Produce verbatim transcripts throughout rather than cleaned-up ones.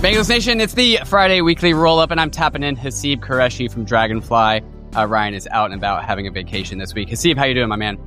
Bengals Nation, it's the Friday weekly roll-up, and I'm tapping in Haseeb Qureshi from Dragonfly. Uh, Ryan is out and about having a vacation this week. Haseeb, how you doing, my man?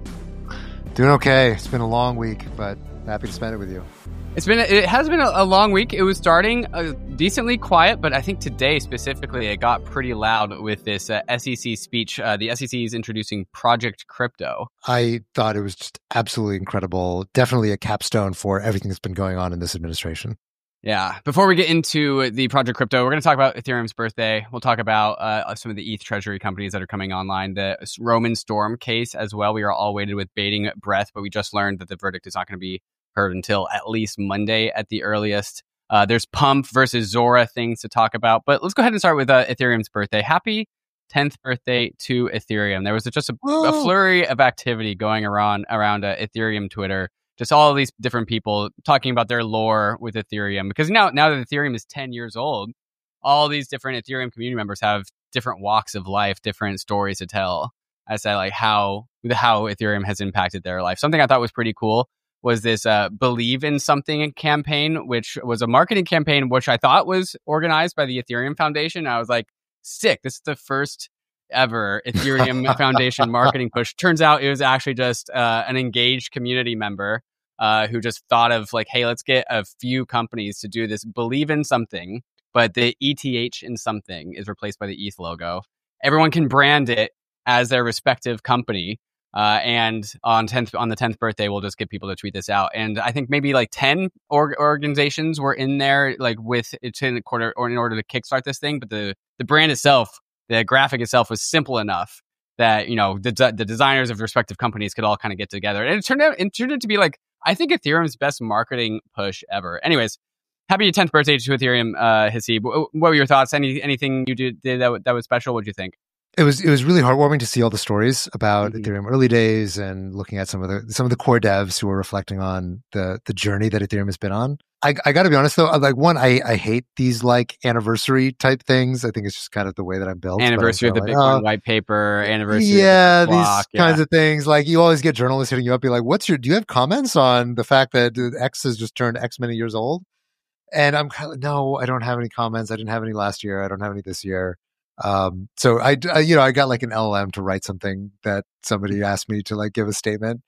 Doing okay. It's been a long week, but happy to spend it with you. It's been it has been a, a long week. It was starting uh, decently quiet, but I think today specifically it got pretty loud with this uh, S E C speech. Uh, the S E C is introducing Project Crypto. I thought it was just absolutely incredible. Definitely a capstone for everything that's been going on in this administration. Yeah. Before we get into the Project Crypto, we're going to talk about Ethereum's birthday. We'll talk about uh, some of the E T H treasury companies that are coming online. The Roman Storm case as well. We are all waited with bated breath, but we just learned that the verdict is not going to be heard until at least Monday at the earliest. Uh, there's Pump versus Zora things to talk about. But let's go ahead and start with uh, Ethereum's birthday. Happy tenth birthday to Ethereum. There was just a, a flurry of activity going around, around uh, Ethereum Twitter. Just all of these different people talking about their lore with Ethereum. Because now, now that Ethereum is ten years old, all these different Ethereum community members have different walks of life, different stories to tell as to like how how Ethereum has impacted their life. Something I thought was pretty cool was this uh, Believe in Something campaign, which was a marketing campaign, which I thought was organized by the Ethereum Foundation. I was like, sick. This is the first ever Ethereum Foundation marketing push. Turns out it was actually just uh, an engaged community member Uh, who just thought of like, hey, let's get a few companies to do this Believe in Something, but the E T H in something is replaced by the E T H logo. Everyone can brand it as their respective company. Uh, and on tenth on the tenth birthday, we'll just get people to tweet this out. And I think maybe like ten org- organizations were in there, like with it in order or in order to kickstart this thing. But the the brand itself, the graphic itself, was simple enough that, you know, the the designers of respective companies could all kind of get together. And it turned out it turned out to be like, I think Ethereum's best marketing push ever. Anyways, happy tenth birthday to Ethereum, uh, Haseeb. What were your thoughts? Any anything you did, did that, w- that was special? What did you think? It was it was really heartwarming to see all the stories about Mm-hmm. Ethereum early days and looking at some of the some of the core devs who were reflecting on the the journey that Ethereum has been on. I, I got to be honest though, like one, I, I hate these like anniversary type things. I think it's just kind of the way that I'm built. Anniversary of the like, Bitcoin oh, white paper, anniversary. Yeah, of the block, these kinds yeah. of things. Like you always get journalists hitting you up, be like, "What's your? Do you have comments on the fact that X has just turned X many years old?" And I'm kind of no, I don't have any comments. I didn't have any last year. I don't have any this year. Um, so I, I, you know, I got like an L L M to write something that somebody asked me to like give a statement.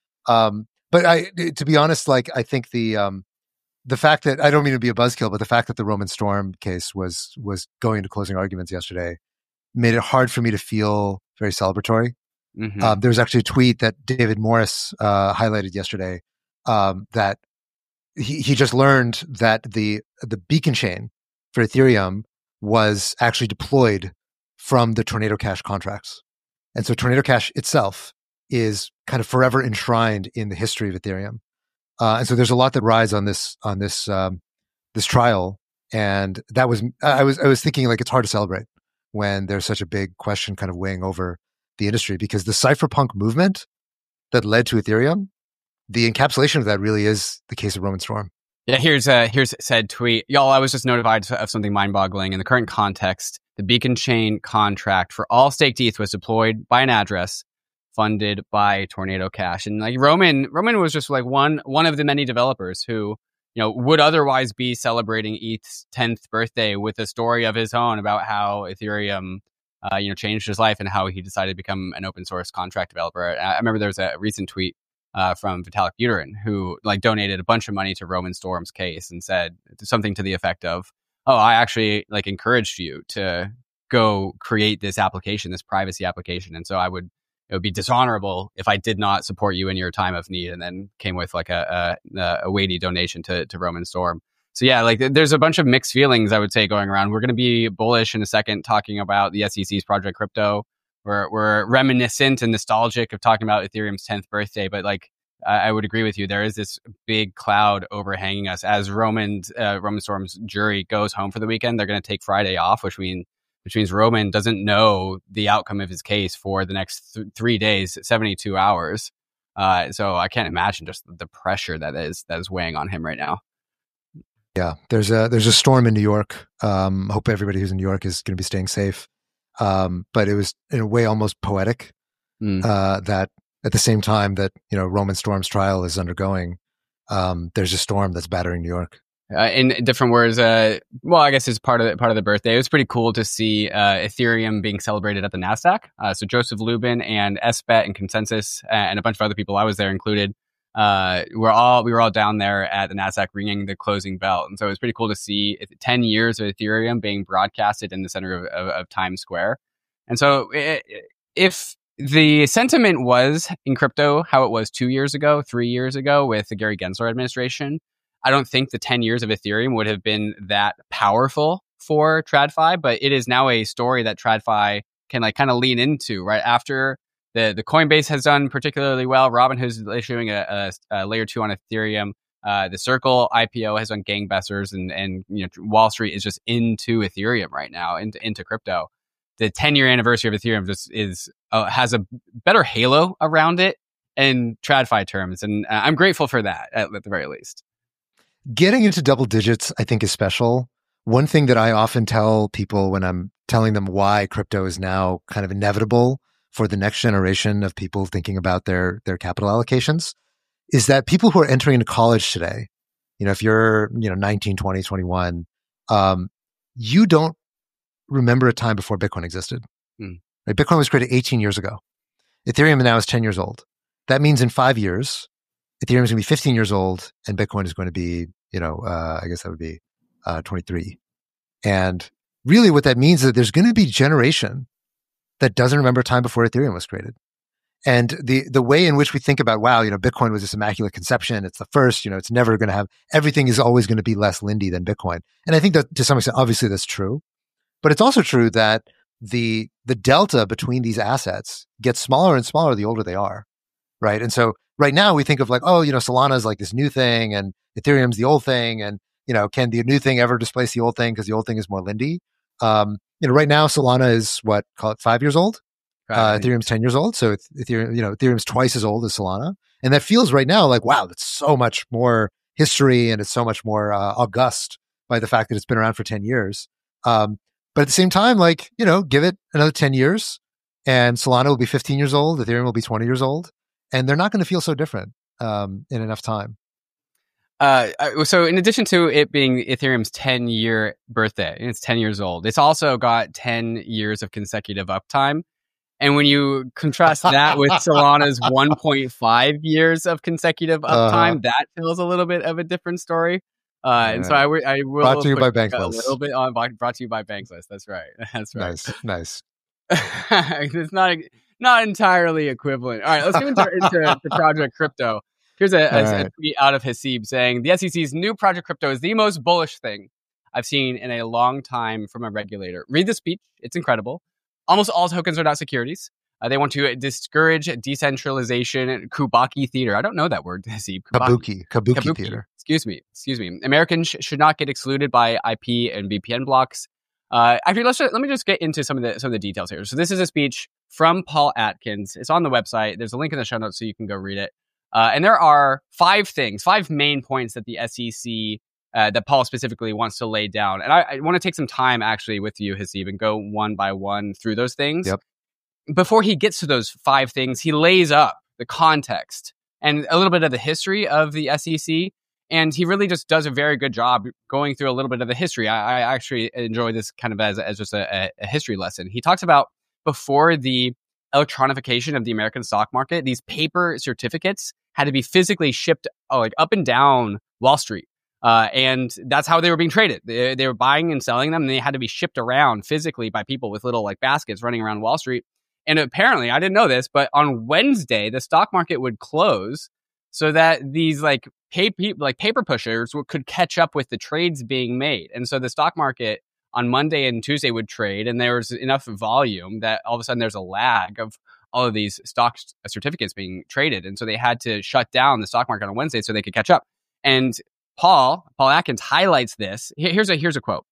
Um, but I, to be honest, like I think the um. The fact that I don't mean to be a buzzkill, but the fact that the Roman Storm case was was going to closing arguments yesterday made it hard for me to feel very celebratory. Mm-hmm. Um, there was actually a tweet that David Morris uh, highlighted yesterday um, that he, he just learned that the the beacon chain for Ethereum was actually deployed from the Tornado Cash contracts, and so Tornado Cash itself is kind of forever enshrined in the history of Ethereum. Uh, and so there's a lot that rides on this on this um, this trial, and that was I was I was thinking like it's hard to celebrate when there's such a big question kind of weighing over the industry, because the cypherpunk movement that led to Ethereum, the encapsulation of that really is the case of Roman Storm. Yeah, here's a here's said tweet, y'all. I was just notified of something mind-boggling. In the current context, the beacon chain contract for all staked E T H was deployed by an address funded by Tornado Cash. And like Roman, Roman was just like one one of the many developers who, you know, would otherwise be celebrating E T H's tenth birthday with a story of his own about how Ethereum, uh, you know, changed his life and how he decided to become an open source contract developer. I remember there was a recent tweet uh, from Vitalik Buterin who like donated a bunch of money to Roman Storm's case and said something to the effect of, "Oh, I actually like encouraged you to go create this application, this privacy application, and so I would." It would be dishonorable if I did not support you in your time of need," and then came with like a a, a weighty donation to, to Roman Storm. So yeah, like there's a bunch of mixed feelings, I would say, going around. We're going to be bullish in a second talking about the S E C's Project Crypto. We're we're reminiscent and nostalgic of talking about Ethereum's tenth birthday, but like I, I would agree with you, there is this big cloud overhanging us as Roman uh, Roman Storm's jury goes home for the weekend. They're going to take Friday off, which means which means Roman doesn't know the outcome of his case for the next th- three days, seventy-two hours. Uh, so I can't imagine just the pressure that is that is weighing on him right now. Yeah, there's a there's a storm in New York. Um, hope everybody who's in New York is going to be staying safe. Um, but it was in a way almost poetic mm. uh, that at the same time that you know Roman Storm's trial is undergoing, um, there's a storm that's battering New York. Uh, in different words, uh, well, I guess it's part of the, part of the birthday. It was pretty cool to see uh, Ethereum being celebrated at the NASDAQ. Uh, so Joseph Lubin and S B E T and Consensus and a bunch of other people, I was there included, uh, we're all we were all down there at the NASDAQ ringing the closing bell. And so it was pretty cool to see ten years of Ethereum being broadcasted in the center of, of, of Times Square. And so it, if the sentiment was in crypto how it was two years ago, three years ago with the Gary Gensler administration, I don't think the ten years of Ethereum would have been that powerful for TradFi, but it is now a story that TradFi can like kind of lean into right after the, the Coinbase has done particularly well. Robinhood is issuing a, a, a layer two on Ethereum. Uh, the Circle I P O has done gangbusters, and and you know Wall Street is just into Ethereum right now, into into crypto. The ten year anniversary of Ethereum just is uh, has a better halo around it in TradFi terms, and uh, I'm grateful for that at, at the very least. Getting into double digits, I think, is special. One thing that I often tell people when I'm telling them why crypto is now kind of inevitable for the next generation of people thinking about their their capital allocations is that people who are entering into college today, you know, if you're, you know, nineteen, twenty, twenty-one, um, you don't remember a time before Bitcoin existed. Mm. Right? Bitcoin was created eighteen years ago. Ethereum now is ten years old. That means in five years, Ethereum is going to be fifteen years old, and Bitcoin is going to be, you know, uh, I guess that would be uh, twenty-three. And really what that means is that there's going to be a generation that doesn't remember a time before Ethereum was created. And the the way in which we think about, wow, you know, Bitcoin was this immaculate conception. It's the first, you know, it's never going to have, everything is always going to be less Lindy than Bitcoin. And I think that to some extent, obviously that's true. But it's also true that the the delta between these assets gets smaller and smaller the older they are, right? And so right now we think of like, oh, you know, Solana is like this new thing and Ethereum's the old thing. And, you know, can the new thing ever displace the old thing because the old thing is more Lindy? Um, you know, right now Solana is what, call it five years old? Right. Uh, Ethereum's ten years old. So Ethereum, you know, Ethereum's twice as old as Solana. And that feels right now like, wow, that's so much more history and it's so much more uh, august by the fact that it's been around for ten years. Um, but at the same time, like, you know, give it another ten years and Solana will be fifteen years old. Ethereum will be twenty years old. And they're not going to feel so different um, in enough time. Uh, so in addition to it being Ethereum's ten year birthday, it's ten years old, it's also got ten years of consecutive uptime. And when you contrast that with Solana's one point five years of consecutive uptime, uh-huh. that tells a little bit of a different story. Uh, yeah. And so I, w- I will brought to you by Bankless. A little bit on brought to you by Bankless. That's right. That's right. Nice, nice. It's not not entirely equivalent. All right, let's get into, into the Project Crypto. Here's a, a, right. a tweet out of Haseeb saying the S E C's new Project Crypto is the most bullish thing I've seen in a long time from a regulator. Read the speech; it's incredible. Almost all tokens are not securities. Uh, they want to discourage decentralization. Kabuki theater. I don't know that word, Haseeb. Kabuki. Kabuki. Kabuki theater. Excuse me. Excuse me. Americans sh- should not get excluded by I P and V P N blocks. Uh, actually, let's just, let me just get into some of the some of the details here. So this is a speech from Paul Atkins. It's on the website. There's a link in the show notes so you can go read it. Uh, and there are five things, five main points that the S E C Uh, that Paul specifically wants to lay down. And I, I want to take some time actually with you, Haseeb, and go one by one through those things. Yep. Before he gets to those five things, he lays up the context and a little bit of the history of the S E C. And he really just does a very good job going through a little bit of the history. I, I actually enjoy this kind of as, as just a, a history lesson. He talks about before the electronification of the American stock market, these paper certificates had to be physically shipped oh, like up and down Wall Street. Uh, and that's how they were being traded. They, they were buying and selling them, and they had to be shipped around physically by people with little like baskets running around Wall Street. And apparently, I didn't know this, but on Wednesday, the stock market would close so that these like paper, like paper pushers w- could catch up with the trades being made. And so the stock market on Monday and Tuesday would trade, and there was enough volume that all of a sudden there's a lag of all of these stock certificates being traded. And so they had to shut down the stock market on Wednesday so they could catch up. And Paul, Paul Atkins highlights this. Here's a here's a quote.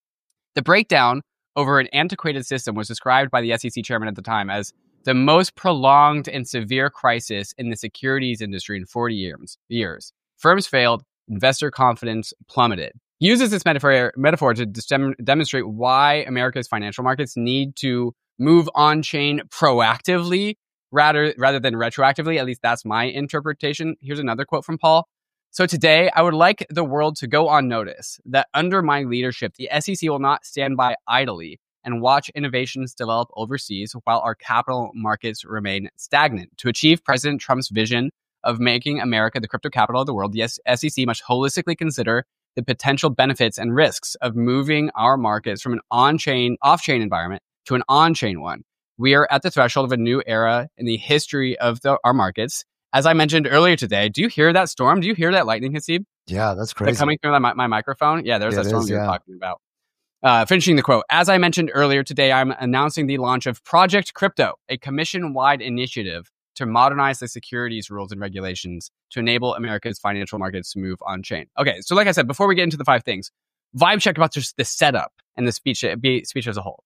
The breakdown over an antiquated system was described by the S E C chairman at the time as the most prolonged and severe crisis in the securities industry in forty years. years. Firms failed, investor confidence plummeted. He uses this metaphor, metaphor to dem- demonstrate why America's financial markets need to move on-chain proactively rather, rather than retroactively. At least that's my interpretation. Here's another quote from Paul. So today, I would like the world to go on notice that under my leadership, the S E C will not stand by idly and watch innovations develop overseas while our capital markets remain stagnant. To achieve President Trump's vision of making America the crypto capital of the world, the S E C must holistically consider the potential benefits and risks of moving our markets from an on-chain, off-chain environment to an on-chain one. We are at the threshold of a new era in the history of the, our markets. As I mentioned earlier today, do you hear that storm? Do you hear that lightning, Haseeb? Yeah, that's crazy. Like coming through my, my microphone? Yeah, there's It that storm is, you're yeah. talking about. Uh, finishing the quote. As I mentioned earlier today, I'm announcing the launch of Project Crypto, a commission-wide initiative to modernize the securities rules and regulations to enable America's financial markets to move on-chain. Okay, so like I said, before we get into the five things, vibe check about just the setup and the speech, speech as a whole.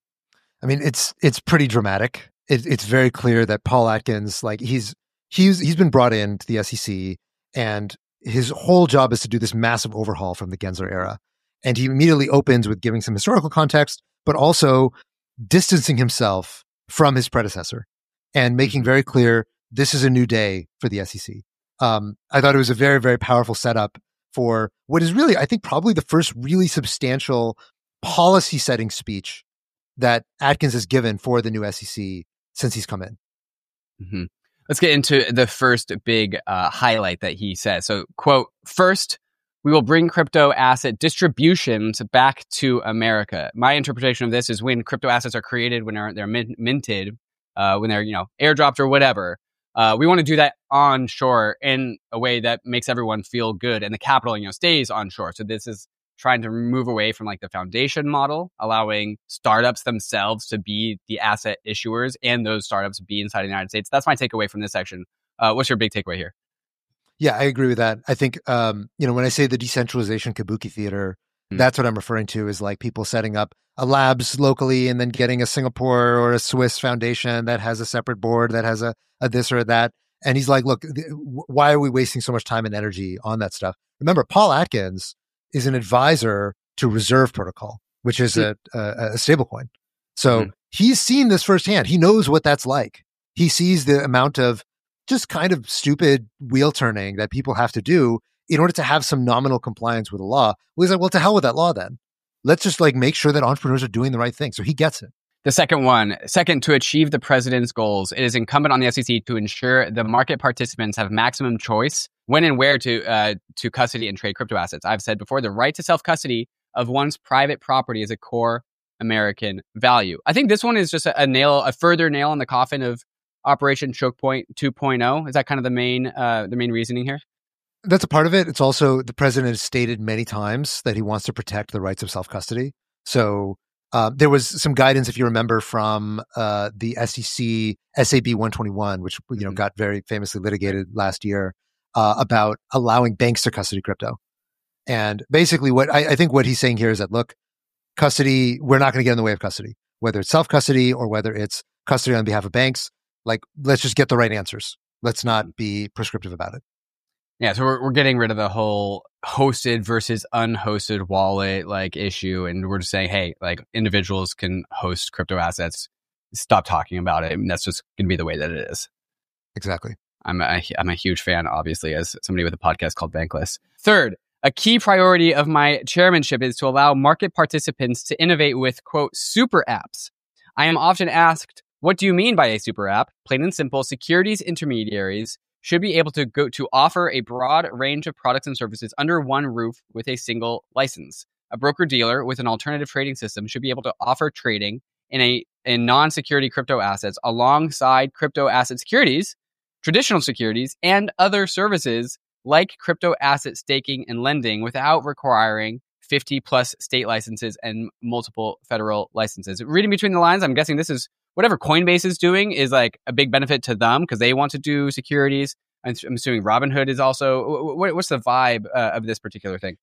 I mean, it's it's pretty dramatic. It, it's very clear that Paul Atkins, like he's he's he's been brought in to the S E C, and his whole job is to do this massive overhaul from the Gensler era. And he immediately opens with giving some historical context, but also distancing himself from his predecessor and making very clear this is a new day for the S E C. Um, I thought it was a very, very powerful setup for what is really, I think, probably the first really substantial policy setting speech that Atkins has given for the new S E C since he's come in. Mm-hmm. Let's get into the first big uh, highlight that he says. So, quote, first, we will bring crypto asset distributions back to America. My interpretation of this is when crypto assets are created, when they're, they're min- minted, uh, when they're, you know, airdropped or whatever. Uh, we want to do that onshore in a way that makes everyone feel good, and the capital, you know, stays onshore. So this is trying to move away from like the foundation model, allowing startups themselves to be the asset issuers and those startups be inside the United States. That's my takeaway from this section. Uh, what's your big takeaway here? Yeah, I agree with that. I think, um, you know, when I say the decentralization kabuki theater, mm. that's what I'm referring to is like people setting up a labs locally and then getting a Singapore or a Swiss foundation that has a separate board that has a, a this or that. And he's like, look, th- why are we wasting so much time and energy on that stuff? Remember, Paul Atkins is an advisor to Reserve Protocol, which is mm. a, a, a stablecoin. So mm. he's seen this firsthand. He knows what that's like. He sees the amount of just kind of stupid wheel turning that people have to do in order to have some nominal compliance with the law. Well, he's like, well, to hell with that law then. Let's just like make sure that entrepreneurs are doing the right thing. So he gets it. The second one, second, to achieve the president's goals, it is incumbent on the S E C to ensure the market participants have maximum choice when and where to uh, to custody and trade crypto assets. I've said before, the right to self-custody of one's private property is a core American value. I think this one is just a, a nail, a further nail in the coffin of Operation Choke Point two point oh. Is that kind of the main uh, the main reasoning here? That's a part of it. It's also the president has stated many times that he wants to protect the rights of self-custody. So uh, there was some guidance, if you remember, from uh, the S E C S A B one twenty-one, which you know got very famously litigated last year, uh, about allowing banks to custody crypto. And basically, what I, I think what he's saying here is that look, custody, we're not going to get in the way of custody, whether it's self-custody or whether it's custody on behalf of banks. Like, let's just get the right answers. Let's not be prescriptive about it. Yeah, so we're we're getting rid of the whole hosted versus unhosted wallet like issue, and we're just saying, hey, like individuals can host crypto assets. Stop talking about it. I mean, that's just going to be the way that it is. Exactly. I'm a, I'm a huge fan, obviously, as somebody with a podcast called Bankless. Third, a key priority of my chairmanship is to allow market participants to innovate with, quote, super apps. I am often asked, what do you mean by a super app? Plain and simple, securities intermediaries should be able to go to offer a broad range of products and services under one roof with a single license. A broker-dealer with an alternative trading system should be able to offer trading in a in non-security crypto assets alongside crypto asset securities, traditional securities, and other services like crypto asset staking and lending without requiring fifty plus state licenses and multiple federal licenses. Reading between the lines, I'm guessing this is whatever Coinbase is doing is like a big benefit to them because they want to do securities. I'm assuming Robinhood is also. What's the vibe uh, of this particular thing?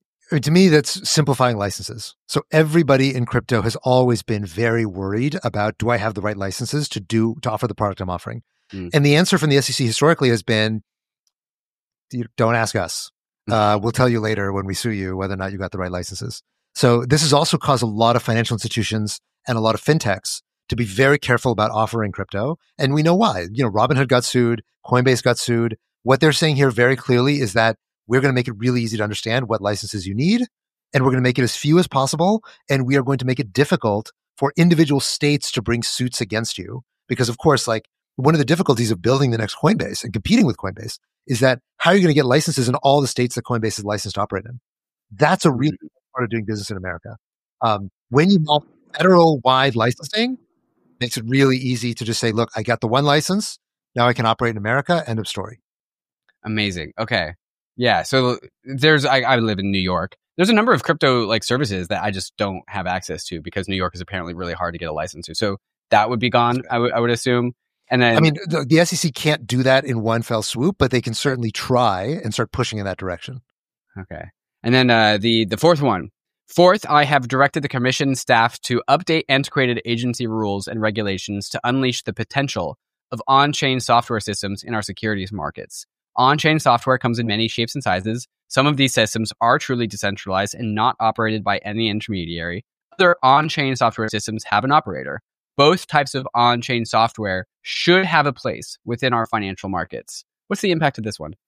To me, that's simplifying licenses. So everybody in crypto has always been very worried about, do I have the right licenses to do to offer the product I'm offering? Mm. And the answer from the S E C historically has been, don't ask us. Uh, we'll tell you later when we sue you whether or not you got the right licenses. So this has also caused a lot of financial institutions and a lot of fintechs to be very careful about offering crypto. And we know why. You know, Robinhood got sued, Coinbase got sued. What they're saying here very clearly is that we're going to make it really easy to understand what licenses you need, and we're going to make it as few as possible, and we are going to make it difficult for individual states to bring suits against you. Because of course, like one of the difficulties of building the next Coinbase and competing with Coinbase is that how are you going to get licenses in all the states that Coinbase is licensed to operate in? That's a really part of doing business in America. Um, when you have federal-wide licensing, it makes it really easy to just say, look, I got the one license. Now I can operate in America. End of story. Amazing. Okay. Yeah. So there's, I, I live in New York. There's a number of crypto like services that I just don't have access to because New York is apparently really hard to get a license to. So that would be gone, I would I would assume. And then, I mean, the, the S E C can't do that in one fell swoop, but they can certainly try and start pushing in that direction. Okay. And then uh, the the fourth one. Fourth, I have directed the commission staff to update antiquated agency rules and regulations to unleash the potential of on-chain software systems in our securities markets. On-chain software comes in many shapes and sizes. Some of these systems are truly decentralized and not operated by any intermediary. Other on-chain software systems have an operator. Both types of on-chain software should have a place within our financial markets. What's the impact of this one?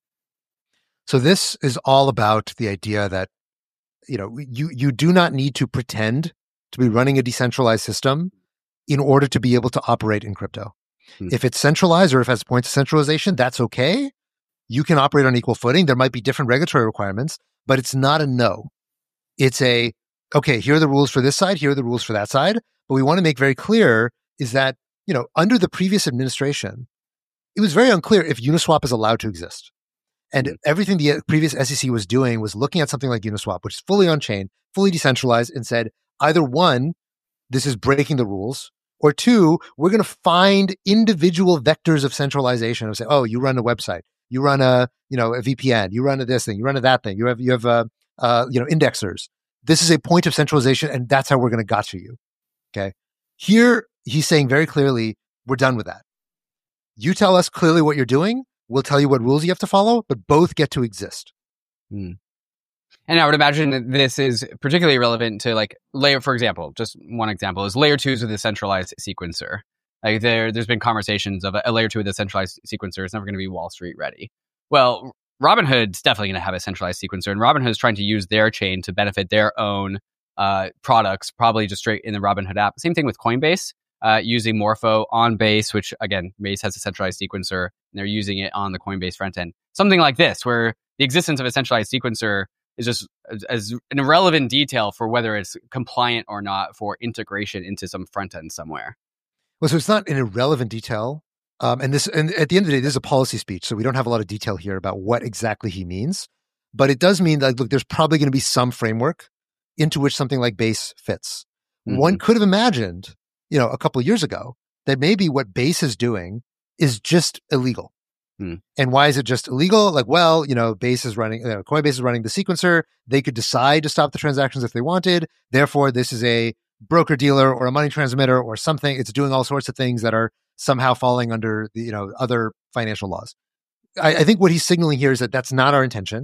So this is all about the idea that, you know, you, you do not need to pretend to be running a decentralized system in order to be able to operate in crypto. Hmm. If it's centralized or if it has points of centralization, that's okay. You can operate on equal footing. There might be different regulatory requirements, but it's not a no. It's a, okay, here are the rules for this side, here are the rules for that side. But we want to make very clear is that, you know, under the previous administration, it was very unclear if Uniswap is allowed to exist. And everything the previous S E C was doing was looking at something like Uniswap, which is fully on-chain, fully decentralized, and said, either one, this is breaking the rules, or two, we're going to find individual vectors of centralization and say, oh, you run a website, you run a, you know, a V P N, you run a this thing, you run a that thing, you have, you have, uh, uh, you know, indexers. This is a point of centralization, and that's how we're going to gotcha you. Okay. Here, he's saying very clearly, we're done with that. You tell us clearly what you're doing. We'll tell you what rules you have to follow, but both get to exist. Hmm. And I would imagine that this is particularly relevant to like layer, for example, just one example is layer twos with a centralized sequencer. Like there, there's been conversations of a, a layer two with a centralized sequencer is never going to be Wall Street ready. Well, Robinhood's definitely going to have a centralized sequencer, and Robinhood is trying to use their chain to benefit their own uh, products, probably just straight in the Robinhood app. Same thing with Coinbase. Uh, using Morpho on Base, which again, Base has a centralized sequencer, and they're using it on the Coinbase front end. Something like this, where the existence of a centralized sequencer is just as, as an irrelevant detail for whether it's compliant or not for integration into some front end somewhere. Well, so it's not an irrelevant detail. Um, and this, and at the end of the day, this is a policy speech, so we don't have a lot of detail here about what exactly he means. But it does mean that, look, there's probably going to be some framework into which something like Base fits. Mm-hmm. One could have imagined, you know, a couple of years ago, that maybe what Base is doing is just illegal. Hmm. And why is it just illegal? Like, well, you know, Base is running, you know, Coinbase is running the sequencer. They could decide to stop the transactions if they wanted. Therefore, this is a broker dealer or a money transmitter or something. It's doing all sorts of things that are somehow falling under the, you know, other financial laws. I, I think what he's signaling here is that that's not our intention.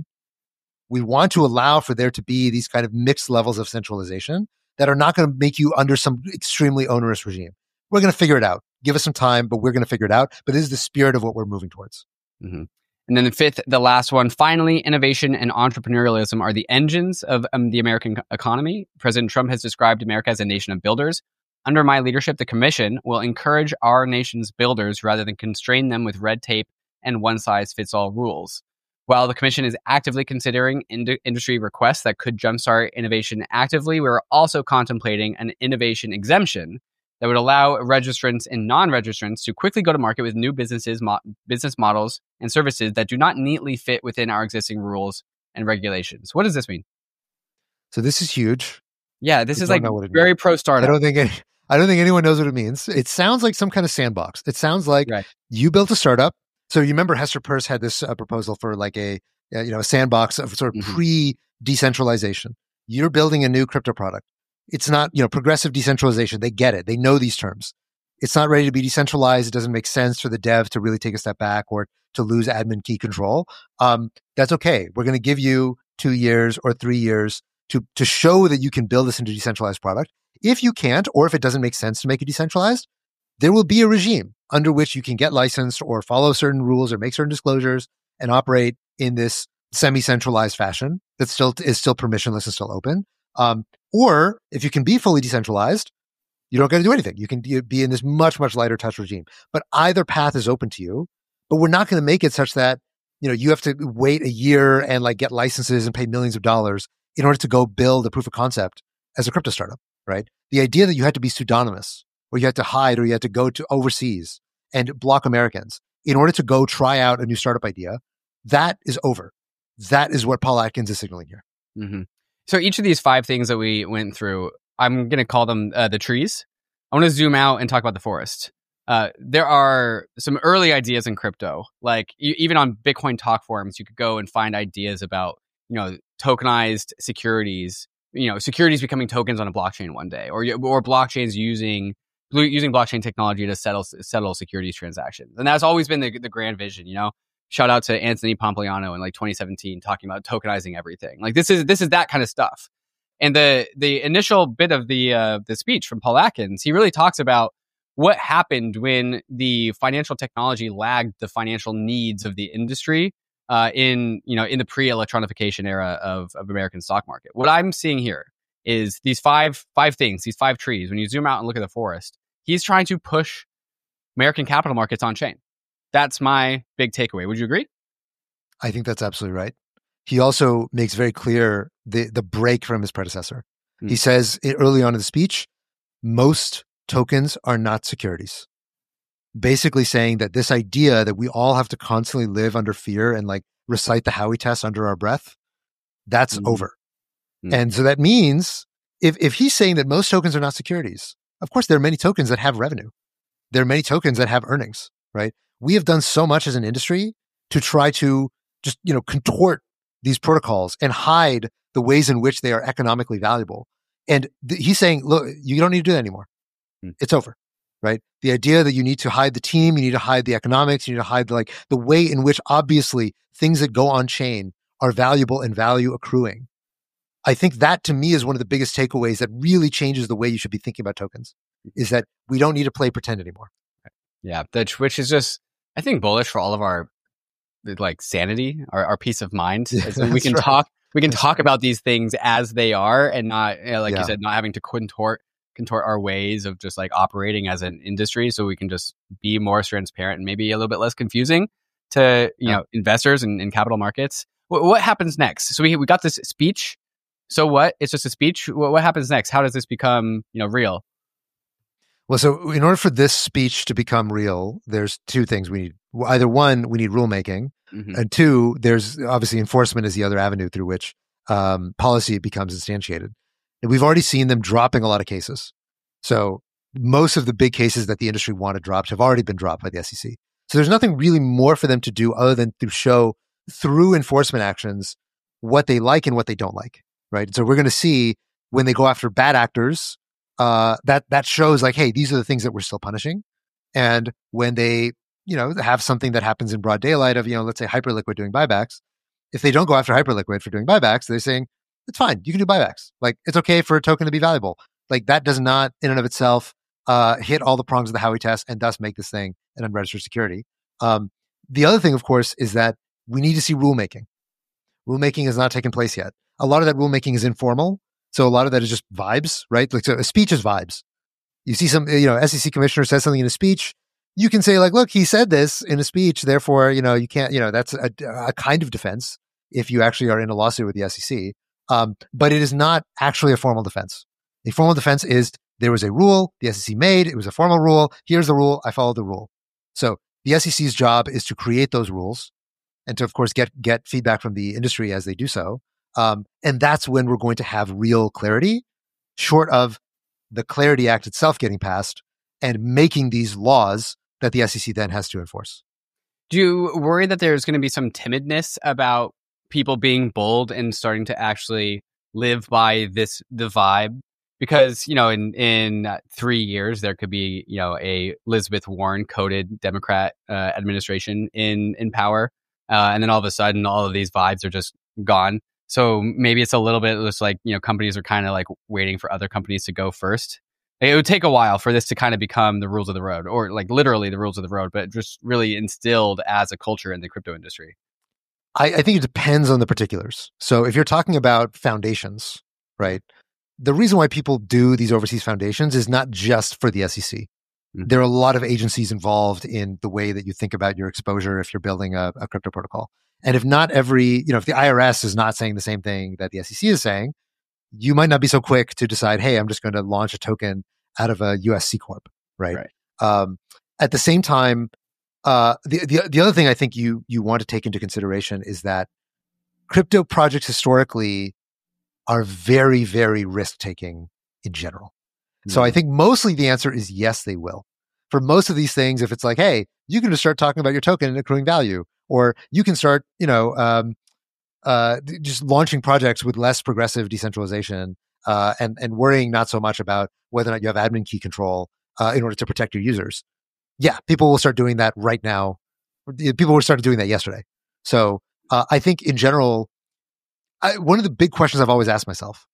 We want to allow for there to be these kind of mixed levels of centralization that are not going to make you under some extremely onerous regime. We're going to figure it out. Give us some time, but we're going to figure it out. But this is the spirit of what we're moving towards. Mm-hmm. And then the fifth, the last one, finally, innovation and entrepreneurialism are the engines of um, the American economy. President Trump has described America as a nation of builders. Under my leadership, the commission will encourage our nation's builders rather than constrain them with red tape and one-size-fits-all rules. While the commission is actively considering ind- industry requests that could jumpstart innovation actively, we're also contemplating an innovation exemption that would allow registrants and non-registrants to quickly go to market with new businesses, mo- business models, and services that do not neatly fit within our existing rules and regulations. What does this mean? So this is huge. Yeah, this we is like very pro-startup. I don't think any, I don't think anyone knows what it means. It sounds like some kind of sandbox. It sounds like right. You built a startup. So you remember Hester Peirce had this uh, proposal for like a uh, you know a sandbox of sort of mm-hmm. pre-decentralization. You're building a new crypto product. It's not, you know, progressive decentralization. They get it. They know these terms. It's not ready to be decentralized. It doesn't make sense for the dev to really take a step back or to lose admin key control. Um, that's okay. We're going to give you two years or three years to to show that you can build this into a decentralized product. If you can't, or if it doesn't make sense to make it decentralized, there will be a regime under which you can get licensed or follow certain rules or make certain disclosures and operate in this semi-centralized fashion that still is still permissionless and still open. Um, or if you can be fully decentralized, you don't got to do anything. You can be in this much, much lighter touch regime. But either path is open to you. But we're not going to make it such that, you know, you have to wait a year and like get licenses and pay millions of dollars in order to go build a proof of concept as a crypto startup, right? The idea that you had to be pseudonymous, or you had to hide, or you had to go to overseas and block Americans in order to go try out a new startup idea, that is over. That is what Paul Atkins is signaling here. Mm-hmm. So each of these five things that we went through, I'm going to call them uh, the trees. I want to zoom out and talk about the forest. Uh, there are some early ideas in crypto, like you, even on Bitcoin talk forums, you could go and find ideas about, you know, tokenized securities, you know, securities becoming tokens on a blockchain one day, or or blockchains using using blockchain technology to settle settle securities transactions. And that's always been the, the grand vision, you know. Shout out to Anthony Pompliano in like twenty seventeen talking about tokenizing everything. Like this is this is that kind of stuff. And the the initial bit of the uh, the speech from Paul Atkins, he really talks about what happened when the financial technology lagged the financial needs of the industry uh, in you know in the pre-electronification era of, of American stock market. What I'm seeing here is these five five things, these five trees. When you zoom out and look at the forest, he's trying to push American capital markets on chain. That's my big takeaway. Would you agree? I think that's absolutely right. He also makes very clear the the break from his predecessor. Mm. He says early on in the speech, most tokens are not securities. Basically saying that this idea that we all have to constantly live under fear and like recite the Howey test under our breath, that's mm. over. Mm. And so that means if if he's saying that most tokens are not securities, of course there are many tokens that have revenue. There are many tokens that have earnings, right? We have done so much as an industry to try to just, you know, contort these protocols and hide the ways in which they are economically valuable. And th- he's saying, look, you don't need to do that anymore. Hmm. It's over, right? The idea that you need to hide the team, you need to hide the economics, you need to hide like the way in which obviously things that go on chain are valuable and value accruing. I think that to me is one of the biggest takeaways that really changes the way you should be thinking about tokens, is that we don't need to play pretend anymore. Yeah, the, which is just, I think, bullish for all of our like sanity, our, our peace of mind. Yeah, so we can right. talk, we can talk about these things as they are, and not, you know, like yeah. you said, not having to contort contort our ways of just like operating as an industry. So we can just be more transparent and maybe a little bit less confusing to you yeah. know investors and, and capital markets. What, what happens next? So we we got this speech. So what? It's just a speech. What, what happens next? How does this become you know real? Well, so in order for this speech to become real, there's two things we need. Either one, we need rulemaking, mm-hmm. and two, there's obviously enforcement is the other avenue through which um, policy becomes instantiated. And we've already seen them dropping a lot of cases. So most of the big cases that the industry wanted dropped have already been dropped by the S E C. So there's nothing really more for them to do other than to show through enforcement actions what they like and what they don't like, right? So we're going to see when they go after bad actors, Uh, that that shows like, hey, these are the things that we're still punishing. And when they, you know, have something that happens in broad daylight of, you know, let's say Hyperliquid doing buybacks, if they don't go after Hyperliquid for doing buybacks, they're saying, it's fine, you can do buybacks. Like, it's okay for a token to be valuable. Like, that does not, in and of itself, uh, hit all the prongs of the Howey test and thus make this thing an unregistered security. Um, the other thing, of course, is that we need to see rulemaking. Rulemaking has not taken place yet. A lot of that rulemaking is informal. So a lot of that is just vibes, right? Like, so a speech is vibes. You see some, you know, S E C commissioner says something in a speech. You can say like, look, he said this in a speech. Therefore, you know, you can't, you know, that's a, a kind of defense if you actually are in a lawsuit with the S E C. Um, but it is not actually a formal defense. A formal defense is there was a rule the S E C made. It was a formal rule. Here's the rule. I followed the rule. So the S E C's job is to create those rules and to, of course, get, get feedback from the industry as they do so. Um, and that's when we're going to have real clarity, short of the Clarity Act itself getting passed and making these laws that the S E C then has to enforce. Do you worry that there's going to be some timidness about people being bold and starting to actually live by this, the vibe? Because, you know, in, in three years, there could be, you know, a Elizabeth Warren coded Democrat uh, administration in, in power. Uh, and then all of a sudden, all of these vibes are just gone. So maybe it's a little bit just like, you know, companies are kind of like waiting for other companies to go first. It would take a while for this to kind of become the rules of the road, or like literally the rules of the road, but just really instilled as a culture in the crypto industry. I, I think it depends on the particulars. So if you're talking about foundations, right? The reason why people do these overseas foundations is not just for the S E C. Mm-hmm. There are a lot of agencies involved in the way that you think about your exposure if you're building a, a crypto protocol. And if not every, you know, if the I R S is not saying the same thing that the S E C is saying, you might not be so quick to decide, hey, I'm just going to launch a token out of a U S C corp, right? right. Um, at the same time, uh, the, the the other thing I think you you want to take into consideration is that crypto projects historically are very, very risk-taking in general. Mm-hmm. So I think mostly the answer is yes, they will. For most of these things, if it's like, hey, you can just start talking about your token and accruing value, or you can start, you know, um, uh, just launching projects with less progressive decentralization uh, and and worrying not so much about whether or not you have admin key control uh, in order to protect your users. Yeah, people will start doing that right now. People were started doing that yesterday. So uh, I think in general, I, one of the big questions I've always asked myself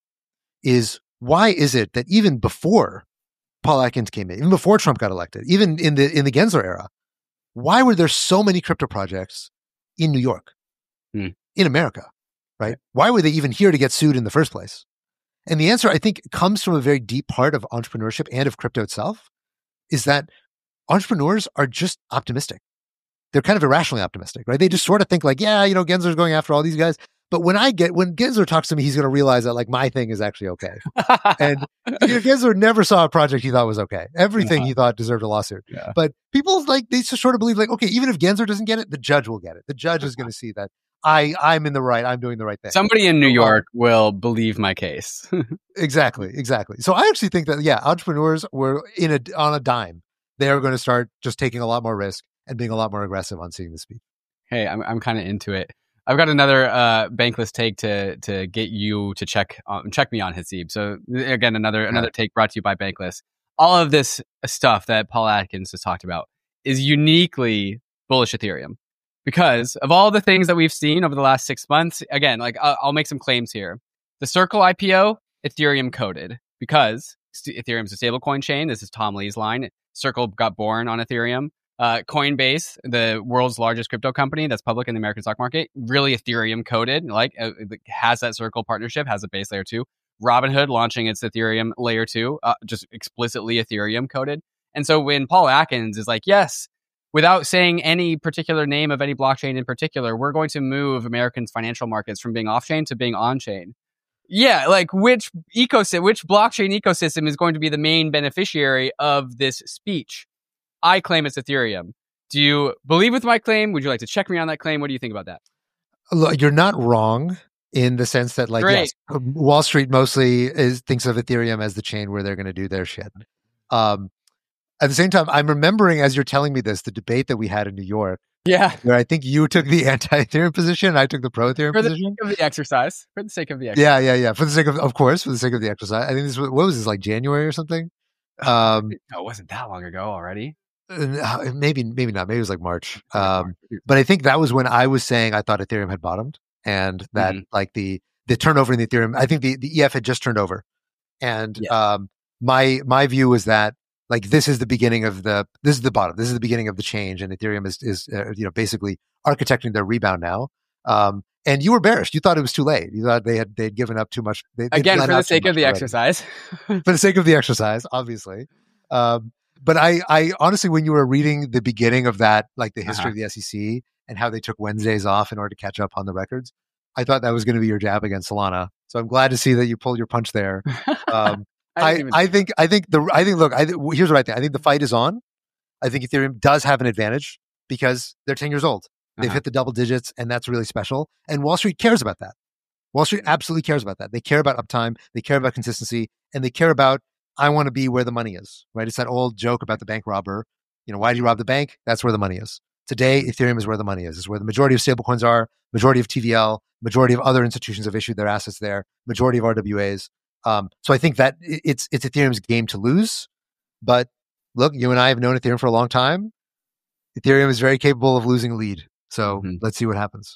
is why is it that even before Paul Atkins came in, even before Trump got elected, even in the in the Gensler era, why were there so many crypto projects in New York, hmm. in America, right? Why were they even here to get sued in the first place? And the answer, I think, comes from a very deep part of entrepreneurship and of crypto itself, is that entrepreneurs are just optimistic. They're kind of irrationally optimistic, right? They just sort of think like, yeah, you know, Gensler's going after all these guys. But when I get, when Gensler talks to me, he's going to realize that like my thing is actually okay. And you know, Gensler never saw a project he thought was okay. Everything yeah. he thought deserved a lawsuit. Yeah. But people like, they just sort of believe like, okay, even if Gensler doesn't get it, the judge will get it. The judge is going to see that I, I'm in the right. I'm doing the right thing. Somebody in New York will believe my case. Exactly. Exactly. So I actually think that, yeah, entrepreneurs were in a, on a dime. They are going to start just taking a lot more risk and being a lot more aggressive on seeing the speed. Hey, I'm I'm kind of into it. I've got another uh, bankless take to to get you to check um, check me on, Haseeb. So again, another another take brought to you by Bankless. All of this stuff that Paul Atkins has talked about is uniquely bullish Ethereum because of all the things that we've seen over the last six months. Again, like I'll, I'll make some claims here. The Circle I P O, Ethereum coded because Ethereum's a stablecoin chain. This is Tom Lee's line. Circle got born on Ethereum. Uh, Coinbase, the world's largest crypto company that's public in the American stock market, really Ethereum coded, like uh, has that Circle partnership, has a base layer two. Robinhood launching its Ethereum layer two, uh, just explicitly Ethereum coded. And so when Paul Atkins is like, yes, without saying any particular name of any blockchain in particular, we're going to move Americans' financial markets from being off-chain to being on-chain. Yeah, like which ecosystem, which blockchain ecosystem is going to be the main beneficiary of this speech? I claim it's Ethereum. Do you believe with my claim? Would you like to check me on that claim? What do you think about that? Look, you're not wrong in the sense that, like, yes, Wall Street mostly is thinks of Ethereum as the chain where they're going to do their shit. Um, at the same time, I'm remembering as you're telling me this, the debate that we had in New York. Yeah, where I think you took the anti-Ethereum position, and I took the pro-Ethereum for the position. For the sake of the exercise. For the sake of the exercise. Yeah, yeah, yeah. For the sake of, of course, for the sake of the exercise. I think this was, what was this, like January or something? Um, no, it wasn't that long ago already. Uh, maybe, maybe not. Maybe it was like March. Um, but I think that was when I was saying I thought Ethereum had bottomed, and that mm-hmm. like the the turnover in the Ethereum. I think the, the E F had just turned over, and yeah. um, my my view was that like this is the beginning of the this is the bottom. This is the beginning of the change, and Ethereum is is uh, you know basically architecting their rebound now. Um, and you were bearish. You thought it was too late. You thought they had they'd given up too much. They, Again, for the sake of the already. exercise. For the sake of the exercise, obviously. Um, But I, I honestly, when you were reading the beginning of that, like the history uh-huh. of the S E C and how they took Wednesdays off in order to catch up on the records, I thought that was going to be your jab against Solana. So I'm glad to see that you pulled your punch there. Um, I, I, I think, I think the, I think, look, I th- here's what I think. I think the fight is on. I think Ethereum does have an advantage because they're ten years old. They've uh-huh. hit the double digits, and that's really special. And Wall Street cares about that. Wall Street absolutely cares about that. They care about uptime. They care about consistency, and they care about I want to be where the money is, right? It's that old joke about the bank robber. You know, why did you rob the bank? That's where the money is. Today, Ethereum is where the money is. It's where the majority of stablecoins are, majority of T V L, majority of other institutions have issued their assets there, majority of R W As. Um, so I think that it's it's Ethereum's game to lose. But look, you and I have known Ethereum for a long time. Ethereum is very capable of losing lead. So mm-hmm. let's see what happens.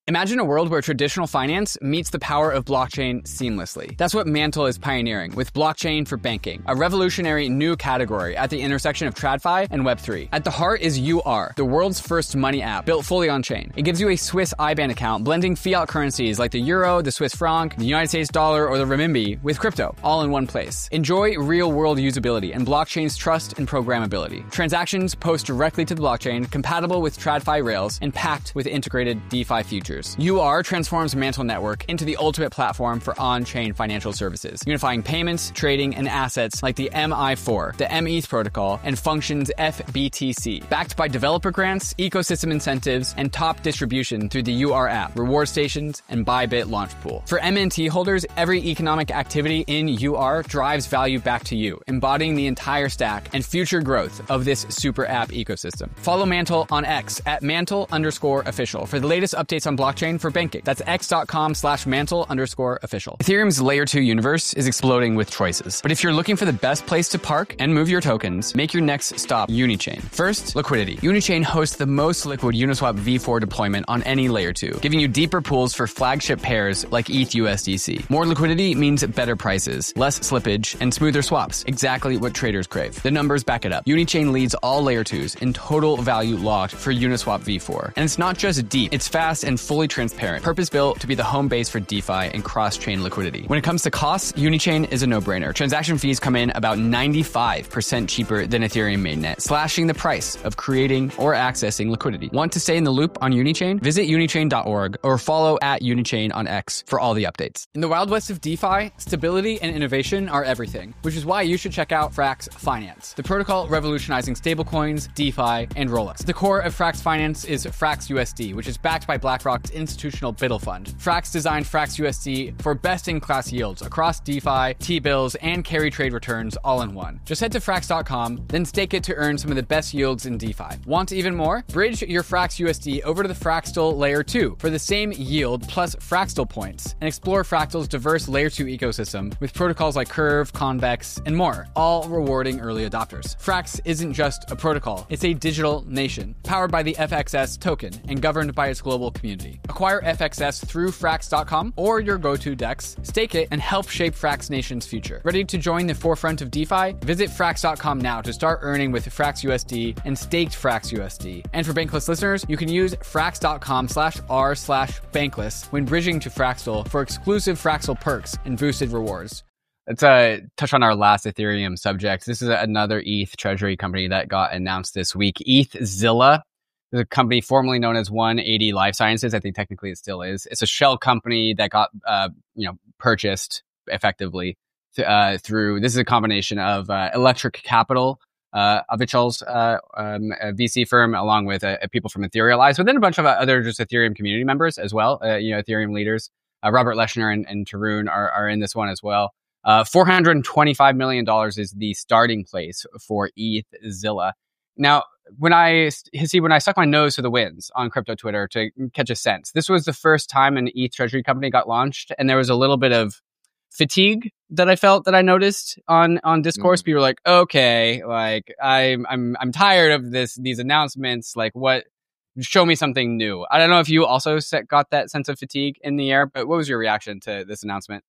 Imagine a world where traditional finance meets the power of blockchain seamlessly. That's what Mantle is pioneering with blockchain for banking, a revolutionary new category at the intersection of TradFi and Web three. At the heart is U R, the world's first money app built fully on-chain. It gives you a Swiss I B A N account, blending fiat currencies like the euro, the Swiss franc, the United States dollar, or the renminbi with crypto, all in one place. Enjoy real-world usability and blockchain's trust and programmability. Transactions post directly to the blockchain, compatible with TradFi rails, and packed with integrated DeFi features. U R transforms Mantle Network into the ultimate platform for on-chain financial services, unifying payments, trading, and assets like the M I four, the M E T H protocol, and Functions F B T C. Backed by developer grants, ecosystem incentives, and top distribution through the U R app, reward stations, and Bybit launch pool. For M N T holders, every economic activity in U R drives value back to you, embodying the entire stack and future growth of this super app ecosystem. Follow Mantle on X at Mantle underscore official for the latest updates on blockchain for banking. That's x.com slash mantle underscore official. Ethereum's layer two universe is exploding with choices. But if you're looking for the best place to park and move your tokens, make your next stop Unichain. First, liquidity. Unichain hosts the most liquid Uniswap v four deployment on any layer two, giving you deeper pools for flagship pairs like E T H U S D C. More liquidity means better prices, less slippage, and smoother swaps. Exactly what traders crave. The numbers back it up. Unichain leads all layer twos in total value locked for Uniswap v four. And it's not just deep, it's fast and fully transparent, purpose-built to be the home base for DeFi and cross-chain liquidity. When it comes to costs, Unichain is a no-brainer. Transaction fees come in about ninety-five percent cheaper than Ethereum mainnet, slashing the price of creating or accessing liquidity. Want to stay in the loop on Unichain? Visit unichain dot org or follow at Unichain on X for all the updates. In the Wild West of DeFi, stability and innovation are everything, which is why you should check out Frax Finance, the protocol revolutionizing stablecoins, DeFi, and rollups. The core of Frax Finance is Frax U S D, which is backed by BlackRock's institutional Biddle Fund. Frax designed Frax U S D for best-in-class yields across DeFi, T-bills, and carry trade returns all in one. Just head to frax dot com, then stake it to earn some of the best yields in DeFi. Want even more? Bridge your Frax U S D over to the Fraxtal Layer two for the same yield plus Fraxtal points, and explore Fractal's diverse Layer two ecosystem with protocols like Curve, Convex, and more, all rewarding early adopters. Frax isn't just a protocol, it's a digital nation, powered by the F X S token and governed by its global community. Acquire F X S through frax dot com or your go-to DEX, stake it, and help shape Frax Nation's future. Ready to join the forefront of DeFi? Visit frax dot com now to start earning with Frax U S D and staked Frax U S D. And for Bankless listeners, you can use frax dot com slash r slash bankless when bridging to Fraxtal for exclusive Fraxtal perks and boosted rewards. Let's uh, touch on our last Ethereum subject. This is another E T H treasury company that got announced this week. ETHZilla. The company formerly known as one eighty Life Sciences. I think technically it still is. It's a shell company that got, uh, you know, purchased effectively th- uh, through. This is a combination of uh, Electric Capital, uh, Avichal's uh, um, a V C firm, along with uh, people from Etherealize, but then a bunch of other just Ethereum community members as well. Uh, you know, Ethereum leaders. Uh, Robert Leshner and, and Tarun are, are in this one as well. Uh, four hundred twenty-five million dollars is the starting place for ETHZilla. Now, when I see when I stuck my nose to the winds on crypto Twitter to catch a sense, this was the first time an E T H treasury company got launched, and there was a little bit of fatigue that I felt that I noticed on on discourse. Mm-hmm. People were like, "Okay, like I'm I'm I'm tired of this these announcements. Like, what? Show me something new." I don't know if you also set, got that sense of fatigue in the air, but what was your reaction to this announcement?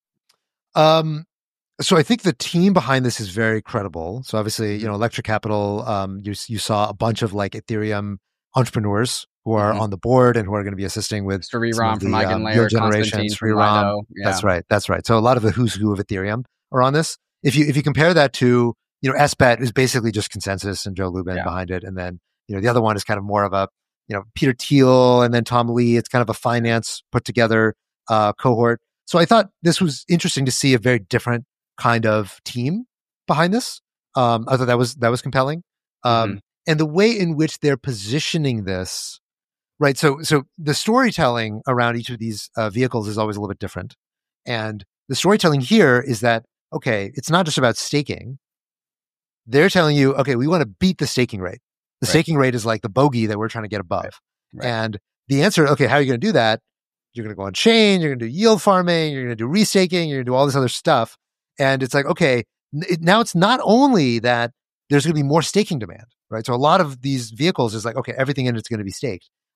Um. So I think the team behind this is very credible. So obviously, you know, Electric Capital, um, you you saw a bunch of like Ethereum entrepreneurs who are mm-hmm. on the board and who are going to be assisting with Sreeram from um, Eigenlayer, generation. Sreeram, yeah. That's right, that's right. So a lot of the who's who of Ethereum are on this. If you if you compare that to, you know, S B E T is basically just Consensus and Joe Lubin yeah. behind it, and then you know the other one is kind of more of a, you know, Peter Thiel and then Tom Lee. It's kind of a finance put together uh, cohort. So I thought this was interesting to see a very different kind of team behind this. Um, I thought that was that was compelling, um, mm-hmm. and the way in which they're positioning this, right? So, so the storytelling around each of these uh, vehicles is always a little bit different, and the storytelling here is that okay, it's not just about staking. They're telling you, okay, we want to beat the staking rate. The right. staking rate is like the bogey that we're trying to get above, right. Right. and the answer, okay, how are you going to do that? You're going to go on chain. You're going to do yield farming. You're going to do restaking. You're going to do all this other stuff. And it's like, okay, it, now it's not only that there's going to be more staking demand, right? So a lot of these vehicles is like, okay, everything in it's going to be staked.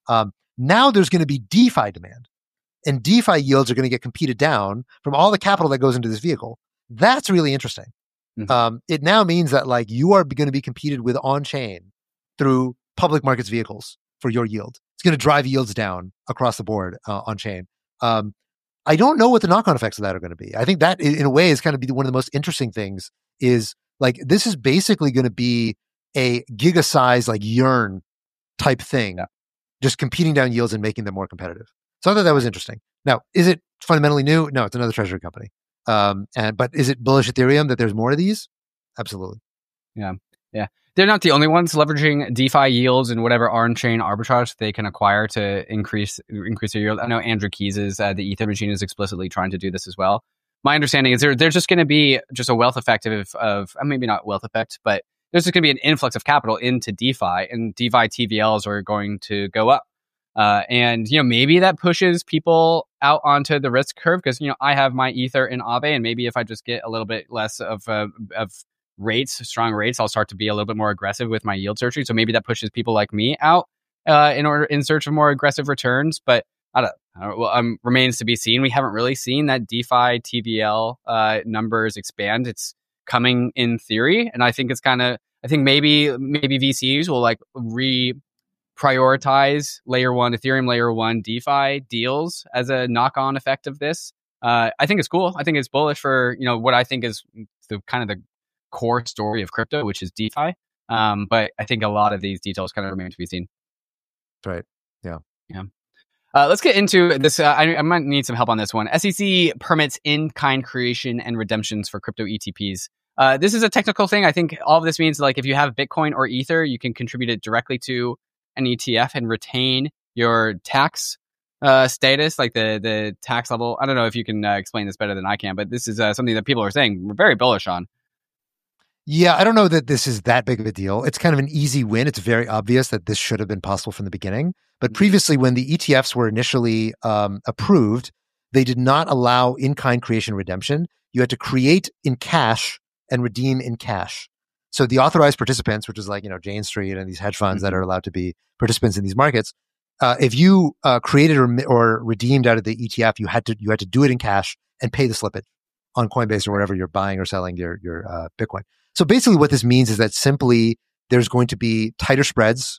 Um, now there's going to be DeFi demand, and DeFi yields are going to get competed down from all the capital that goes into this vehicle. That's really interesting. Mm-hmm. Um, it now means that like you are going to be competed with on chain through public markets vehicles for your yield. It's going to drive yields down across the board uh, on chain. Um, I don't know what the knock-on effects of that are going to be. I think that in a way is kind of be one of the most interesting things is like, this is basically going to be a giga size, like Yearn type thing, yeah. just competing down yields and making them more competitive. So I thought that was interesting. Now, is it fundamentally new? No, it's another treasury company. Um, and, but is it bullish Ethereum that there's more of these? Absolutely. Yeah. Yeah. They're not the only ones leveraging DeFi yields and whatever on-chain arbitrage they can acquire to increase increase their yield. I know Andrew Keys' uh, the Ether Machine is explicitly trying to do this as well. My understanding is there, there's just going to be just a wealth effect of, of uh, maybe not wealth effect, but there's just going to be an influx of capital into DeFi, and DeFi T V Ls are going to go up. Uh, and, you know, maybe that pushes people out onto the risk curve because, you know, I have my Ether in Aave, and maybe if I just get a little bit less of uh, of rates, strong rates, I'll start to be a little bit more aggressive with my yield searching. So maybe that pushes people like me out uh, in order in search of more aggressive returns. But I don't, I don't well, um, remains to be seen. We haven't really seen that DeFi T V L uh, numbers expand. It's coming in theory, and I think it's kind of. I think maybe maybe V Cs will like re. prioritize layer one Ethereum layer one DeFi deals as a knock-on effect of this. Uh, I think it's cool. I think it's bullish for, you know, what I think is the kind of the core story of crypto, which is DeFi. Um, but I think a lot of these details kind of remain to be seen. Right. Yeah. Yeah. Uh, let's get into this. Uh, I, I might need some help on this one. S E C permits in-kind creation and redemptions for crypto E T Ps. Uh, this is a technical thing. I think all of this means like if you have Bitcoin or Ether, you can contribute it directly to an E T F and retain your tax uh, status, like the the tax level. I don't know if you can uh, explain this better than I can, but this is uh, something that people are saying we're very bullish on. Yeah, I don't know that this is that big of a deal. It's kind of an easy win. It's very obvious that this should have been possible from the beginning. But previously, when the E T Fs were initially um, approved, they did not allow in-kind creation redemption. You had to create in cash and redeem in cash. So the authorized participants, which is like, you know, Jane Street and these hedge funds mm-hmm. that are allowed to be participants in these markets, uh, if you uh, created or, or redeemed out of the E T F, you had to you had to do it in cash and pay the slippage on Coinbase or wherever you're buying or selling your your uh, Bitcoin. So basically, what this means is that simply there's going to be tighter spreads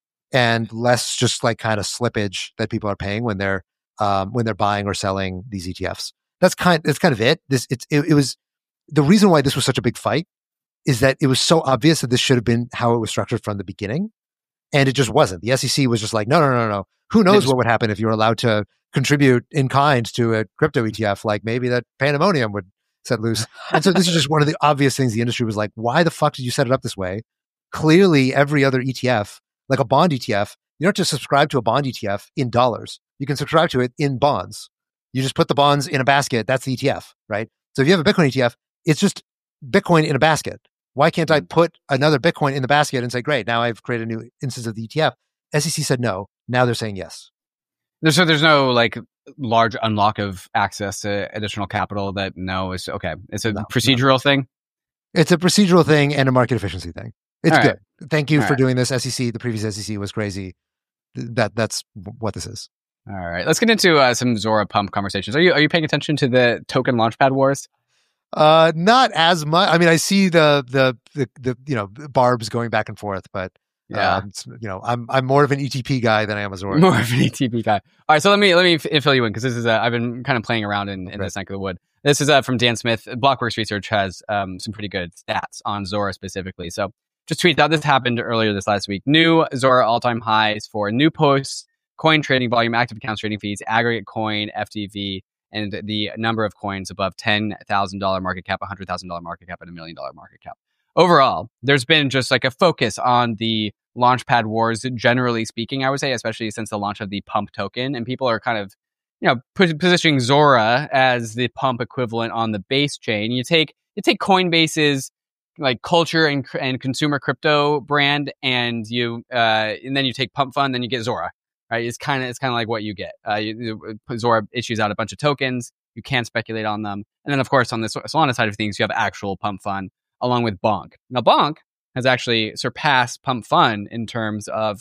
and less just like kind of slippage that people are paying when they're um, when they're buying or selling these E T Fs. That's kind that's kind of it. This it's it, it was the reason why this was such a big fight. Is that it was so obvious that this should have been how it was structured from the beginning. And it just wasn't. The S E C was just like, no, no, no, no. Who knows just, what would happen if you were allowed to contribute in kind to a crypto E T F? Like maybe that pandemonium would set loose. And so this is just one of the obvious things the industry was like, why the fuck did you set it up this way? Clearly, every other E T F, like a bond E T F, you don't have to subscribe to a bond E T F in dollars. You can subscribe to it in bonds. You just put the bonds in a basket. That's the E T F, right? So if you have a Bitcoin E T F, it's just Bitcoin in a basket. Why can't I put another Bitcoin in the basket and say, great, now I've created a new instance of the E T F? S E C said no. Now they're saying yes. There's, so there's no like large unlock of access to additional capital that no is okay. It's a no, procedural no. thing. It's a procedural thing and a market efficiency thing. It's All good. Right. Thank you All for right. doing this. S E C, the previous S E C was crazy. That That's what this is. All right. Let's get into uh, some Zora Pump conversations. Are you, are you paying attention to the token launchpad wars? Uh, not as much. I mean, I see the, the, the, the, you know, barbs going back and forth, but yeah, um, you know, I'm, I'm more of an E T P guy than I am a Zora. More of an E T P guy. All right. So let me, let me f- fill you in because this is, uh, I've been kind of playing around in, in right. this neck of the wood. This is uh, from Dan Smith. Blockworks Research has um, some pretty good stats on Zora specifically. So just tweet out, this happened earlier this last week. New Zora all-time highs for new posts, coin trading volume, active accounts trading fees, aggregate coin, F T V, and the number of coins above ten thousand dollars market cap, one hundred thousand dollars market cap, and a million dollar market cap. Overall, there's been just like a focus on the launchpad wars, generally speaking, I would say, especially since the launch of the Pump token. And people are kind of, you know, positioning Zora as the Pump equivalent on the base chain. You take you take Coinbase's like culture and and consumer crypto brand, and you uh, and then you take Pump Fund, then you get Zora. Right, it's kind of it's kind of like what you get. Uh, you, Zora issues out a bunch of tokens. You can't speculate on them, and then of course on the Solana side of things, you have actual Pump Fund along with Bonk. Now Bonk has actually surpassed Pump Fund in terms of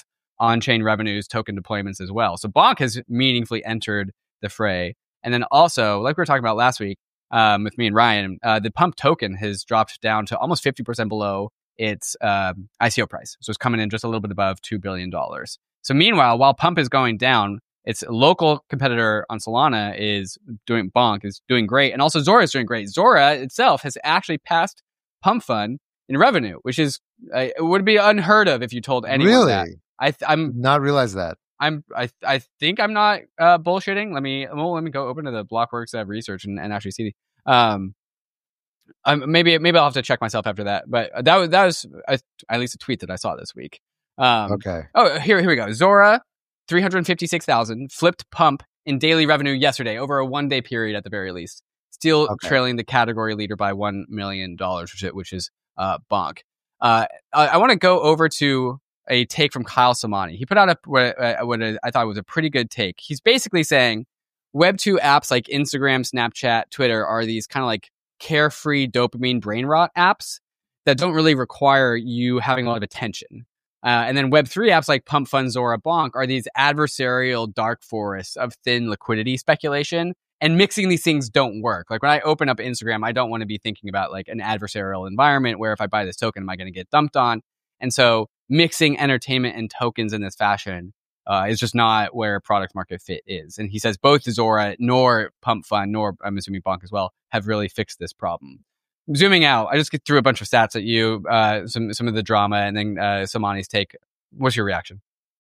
on-chain revenues, token deployments as well. So Bonk has meaningfully entered the fray. And then also, like we were talking about last week um, with me and Ryan, uh, the Pump token has dropped down to almost fifty percent below its um, I C O price. So it's coming in just a little bit above two billion dollars. So meanwhile, while Pump is going down, its local competitor on Solana is doing, Bonk is doing great. And also Zora is doing great. Zora itself has actually passed Pump Fund in revenue, which is, uh, it would be unheard of if you told anyone really? that. I th- I'm Did not realize that. I'm I I think I'm not uh, bullshitting. Let me well, let me go open to the Blockworks uh, research and, and actually see. Um, um, maybe maybe I'll have to check myself after that. But that was that was uh, at least a tweet that I saw this week. Um, okay. Oh, here here we go. Zora, three hundred fifty-six thousand flipped Pump in daily revenue yesterday over a one day period at the very least. Still okay. Trailing the category leader by one million dollars, which, which is uh, Bonk. Uh, I, I want to go over to a take from Kyle Samani. He put out a, what, uh, what a, I thought was a pretty good take. He's basically saying Web two apps like Instagram, Snapchat, Twitter are these kind of like carefree dopamine brain rot apps that don't really require you having a lot of attention. Uh, and then Web three apps like Pump Fund, Zora, Bonk are these adversarial dark forests of thin liquidity speculation. And mixing these things don't work. Like when I open up Instagram, I don't want to be thinking about like an adversarial environment where if I buy this token, am I going to get dumped on? And so mixing entertainment and tokens in this fashion uh, is just not where product market fit is. And he says both Zora nor Pump Fund, nor I'm assuming Bonk as well, have really fixed this problem. Zooming out, I just get through a bunch of stats at you, uh, some some of the drama, and then uh, Samani's take. What's your reaction?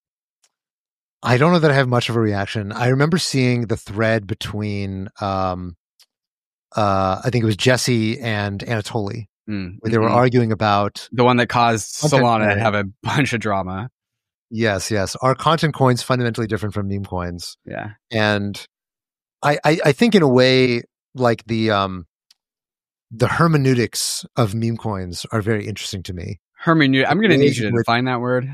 I don't know that I have much of a reaction. I remember seeing the thread between, um, uh, I think it was Jesse and Anatoly, mm, where they mm-hmm. were arguing about the one that caused Solana to have a bunch of drama. Yes, yes. Are content coins fundamentally different from meme coins? Yeah, and I, I, I think in a way, like the um, the hermeneutics of meme coins are very interesting to me. Hermeneutic. I'm going to need you to define that word.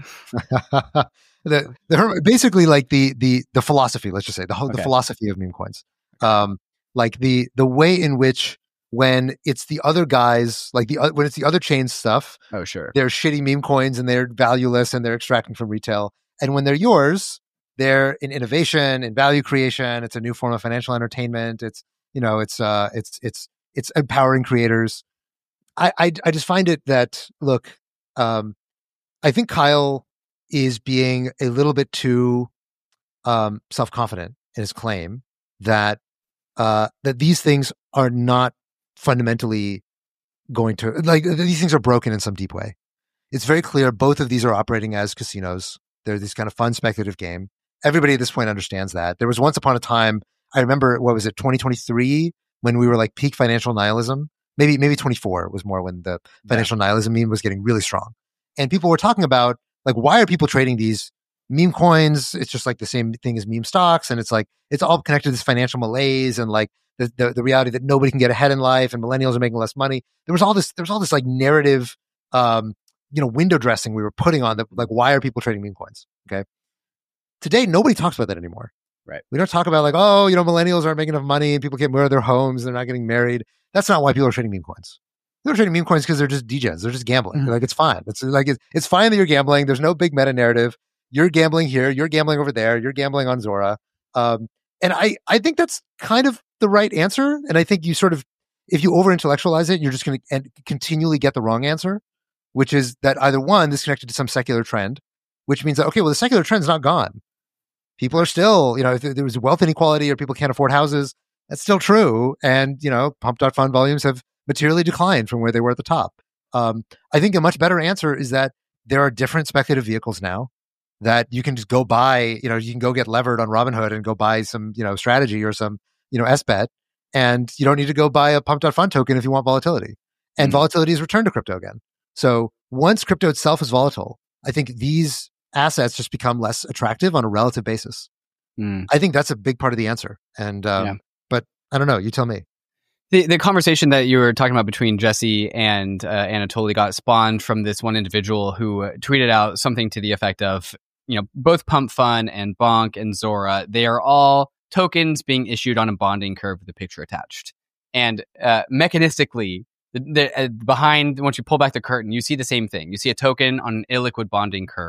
The, the basically like the the the philosophy, let's just say the whole, okay. the philosophy of meme coins, um, like the the way in which when it's the other guys, like the when it's the other chain stuff, oh sure, they're shitty meme coins and they're valueless and they're extracting from retail, and when they're yours, they're in innovation and value creation. It's a new form of financial entertainment. It's you know it's uh it's it's it's empowering creators. I I, I just find it that look, um, I think Kyle is being a little bit too um, self-confident in his claim that uh, that these things are not fundamentally going to like these things are broken in some deep way. It's very clear both of these are operating as casinos. They're this kind of fun speculative game. Everybody at this point understands that. There was once upon a time, I remember, what was it, twenty twenty-three, when we were like peak financial nihilism. Maybe maybe twenty-four was more when the financial yeah. nihilism meme was getting really strong, and people were talking about. Like, why are people trading these meme coins? It's just like the same thing as meme stocks. And it's like, it's all connected to this financial malaise and like the, the, the reality that nobody can get ahead in life and millennials are making less money. There was all this, there was all this like narrative, um, you know, window dressing we were putting on that. Like, why are people trading meme coins? Okay. Today, nobody talks about that anymore. Right. We don't talk about like, oh, you know, millennials aren't making enough money and people can't move out of their homes. They're not getting married. That's not why people are trading meme coins. They're trading meme coins because they're just degens. They're just gambling. Mm-hmm. Like, it's fine. It's like, it's, it's fine that you're gambling. There's no big meta narrative. You're gambling here. You're gambling over there. You're gambling on Zora. Um, and I, I think that's kind of the right answer. And I think you sort of, if you over intellectualize it, you're just going to continually get the wrong answer, which is that either one, this is connected to some secular trend, which means that, okay, well, the secular trend's not gone. People are still, you know, if there was wealth inequality or people can't afford houses, that's still true. And, you know, Pump.fund volumes have materially declined from where they were at the top. Um, I think a much better answer is that there are different speculative vehicles now that you can just go buy, you know, you can go get levered on Robinhood and go buy some, you know, strategy or some, you know, S bet. And you don't need to go buy a Pump.fund token if you want volatility. And mm-hmm. volatility is returned to crypto again. So once crypto itself is volatile, I think these assets just become less attractive on a relative basis. Mm. I think that's a big part of the answer. And, um, yeah. but I don't know, you tell me. The the conversation that you were talking about between Jesse and uh, Anatoly got spawned from this one individual who uh, tweeted out something to the effect of, you know, both Pump Fund and Bonk and Zora, they are all tokens being issued on a bonding curve with a picture attached. And uh, mechanistically, the, the, uh, behind, once you pull back the curtain, you see the same thing. You see a token on an illiquid bonding curve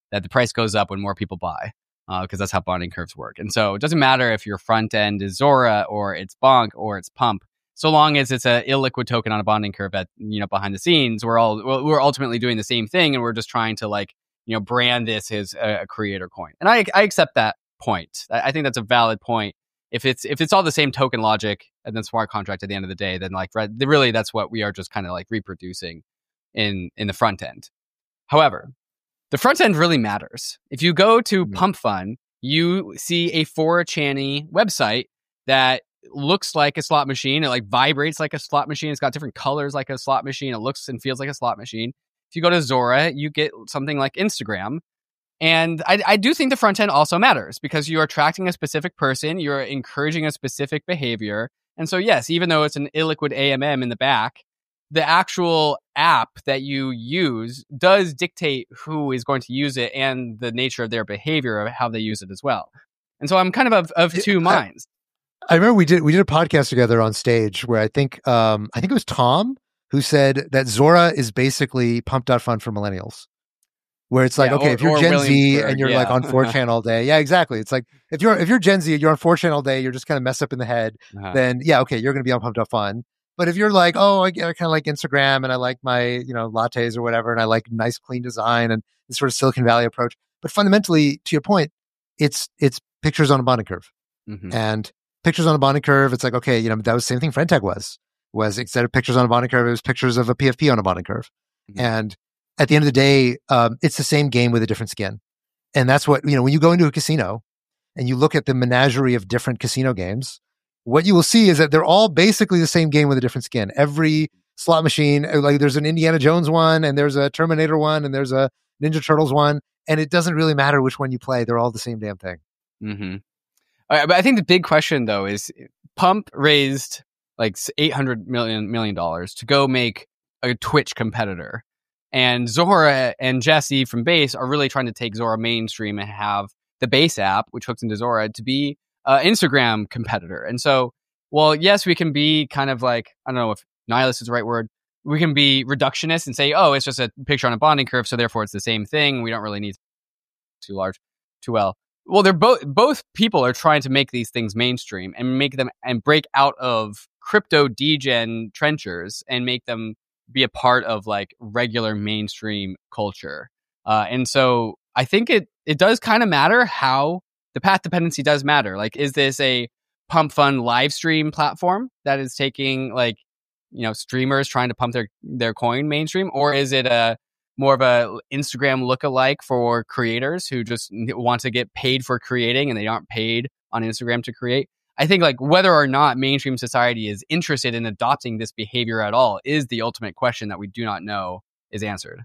that the price goes up when more people buy, because uh, that's how bonding curves work. And so it doesn't matter if your front end is Zora or it's Bonk or it's Pump, so long as it's a illiquid token on a bonding curve at, you know, behind the scenes, we're all we're ultimately doing the same thing, and we're just trying to, like, you know, brand this as a, a creator coin. And I I accept that point. I, I think that's a valid point. If it's if it's all the same token logic and then smart contract at the end of the day, then like really that's what we are just kind of like reproducing in in the front end. However, the front end really matters. If you go to mm-hmm. Pump Fun, you see a four chan website that looks like a slot machine. It like vibrates like a slot machine. It's got different colors like a slot machine. It looks and feels like a slot machine. If you go to Zora, you get something like Instagram. And I, I do think the front end also matters, because you're attracting a specific person, you're encouraging a specific behavior. And so, yes, even though it's an illiquid A M M in the back, the actual app that you use does dictate who is going to use it and the nature of their behavior of how they use it as well. And so I'm kind of of, of two minds. I, I remember we did we did a podcast together on stage where I think um, I think it was Tom who said that Zora is basically Pump.Fun for millennials. Where it's like, yeah, okay, or, if you're Gen Williamsburg, Z and you're yeah. like on four chan all day, yeah, exactly. It's like if you're if you're Gen Z and you're on four chan all day, you're just kind of messed up in the head. Uh-huh. Then yeah, okay, you're going to be on Pump.Fun. But if you're like, oh, I, I kind of like Instagram and I like my, you know, lattes or whatever, and I like nice clean design and this sort of Silicon Valley approach. But fundamentally, to your point, it's it's pictures on a bonding curve, mm-hmm. and pictures on a bonding curve. It's like, okay, you know, that was the same thing Friend Tag was was instead of pictures on a bonding curve, it was pictures of a P F P on a bonding curve, mm-hmm. and at the end of the day, um, it's the same game with a different skin. And that's what, you know, when you go into a casino and you look at the menagerie of different casino games, what you will see is that they're all basically the same game with a different skin. Every slot machine, like there's an Indiana Jones one, and there's a Terminator one, and there's a Ninja Turtles one, and it doesn't really matter which one you play. They're all the same damn thing. Mm-hmm. All right, but I think the big question, though, is Pump raised like eight hundred million million dollars to go make a Twitch competitor. And Zora and Jesse from Base are really trying to take Zora mainstream and have the Base app, which hooks into Zora, to be an Instagram competitor. And so, well, yes, we can be kind of like, I don't know if nihilist is the right word. We can be reductionist and say, oh, it's just a picture on a bonding curve, so therefore it's the same thing. We don't really need too large, too well. Well, they're both both people are trying to make these things mainstream and make them and break out of crypto degen trenchers and make them be a part of like regular mainstream culture. Uh, and so I think it it does kind of matter how the path dependency does matter. Like, is this a Pump Fun live stream platform that is taking like, you know, streamers trying to pump their, their coin mainstream? Or is it a more of a Instagram lookalike for creators who just want to get paid for creating and they aren't paid on Instagram to create? I think like whether or not mainstream society is interested in adopting this behavior at all is the ultimate question that we do not know is answered.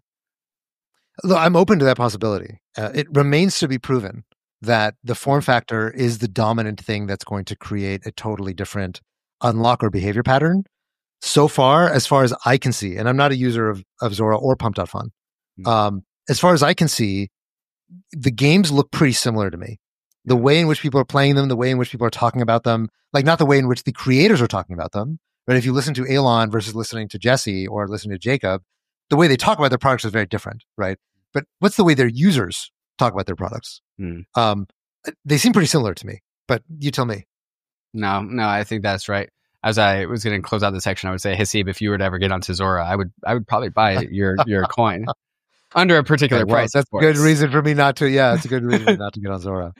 Look, I'm open to that possibility. Uh, it remains to be proven that the form factor is the dominant thing that's going to create a totally different unlock or behavior pattern. So far, as far as I can see, and I'm not a user of, of Zora or Pump.Fun, mm-hmm. um, as far as I can see, the games look pretty similar to me. The way in which people are playing them, the way in which people are talking about them, like not the way in which the creators are talking about them, but if you listen to Elon versus listening to Jesse or listening to Jacob, the way they talk about their products is very different, right? But what's the way their users talk about their products? Mm. Um, they seem pretty similar to me, but you tell me. No, no, I think that's right. As I was going to close out the section, I would say, Haseeb, if you were to ever get onto Zora, I would, I would probably buy your your coin. Under a particular okay, well, price. That's a good reason for me not to. Yeah, it's a good reason not to get on Zora.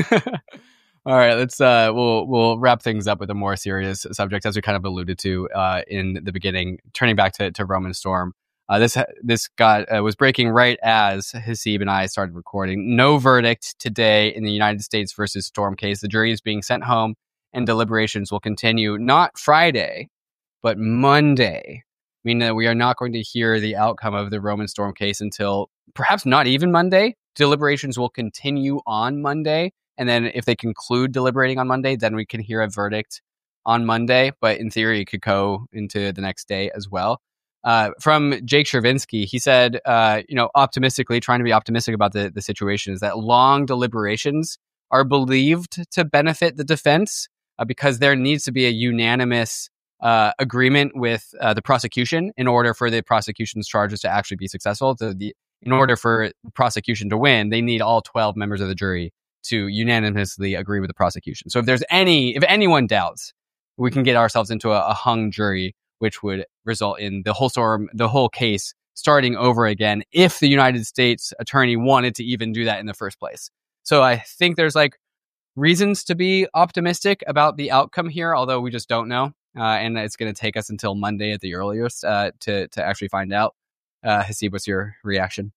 All right, let's uh, we'll we'll wrap things up with a more serious subject, as we kind of alluded to uh, in the beginning. Turning back to, to Roman Storm, uh, this this got uh, was breaking right as Haseeb and I started recording. No verdict today in the United States versus Storm case. The jury is being sent home, and deliberations will continue not Friday, but Monday. Meaning that we are not going to hear the outcome of the Roman Storm case until perhaps not even Monday. Deliberations will continue on Monday. And then if they conclude deliberating on Monday, then we can hear a verdict on Monday. But in theory, it could go into the next day as well. Uh, from Jake Chervinsky, he said, uh, you know, optimistically, trying to be optimistic about the, the situation, is that long deliberations are believed to benefit the defense uh, because there needs to be a unanimous Uh, agreement with uh, the prosecution in order for the prosecution's charges to actually be successful. So the, in order for prosecution to win, they need all twelve members of the jury to unanimously agree with the prosecution. So if there's any, if anyone doubts, we can get ourselves into a, a hung jury, which would result in the whole storm, the whole case starting over again if the United States attorney wanted to even do that in the first place. So I think there's like reasons to be optimistic about the outcome here, although we just don't know. Uh, and it's going to take us until Monday at the earliest uh, to to actually find out. Uh, Haseeb, what's your reaction?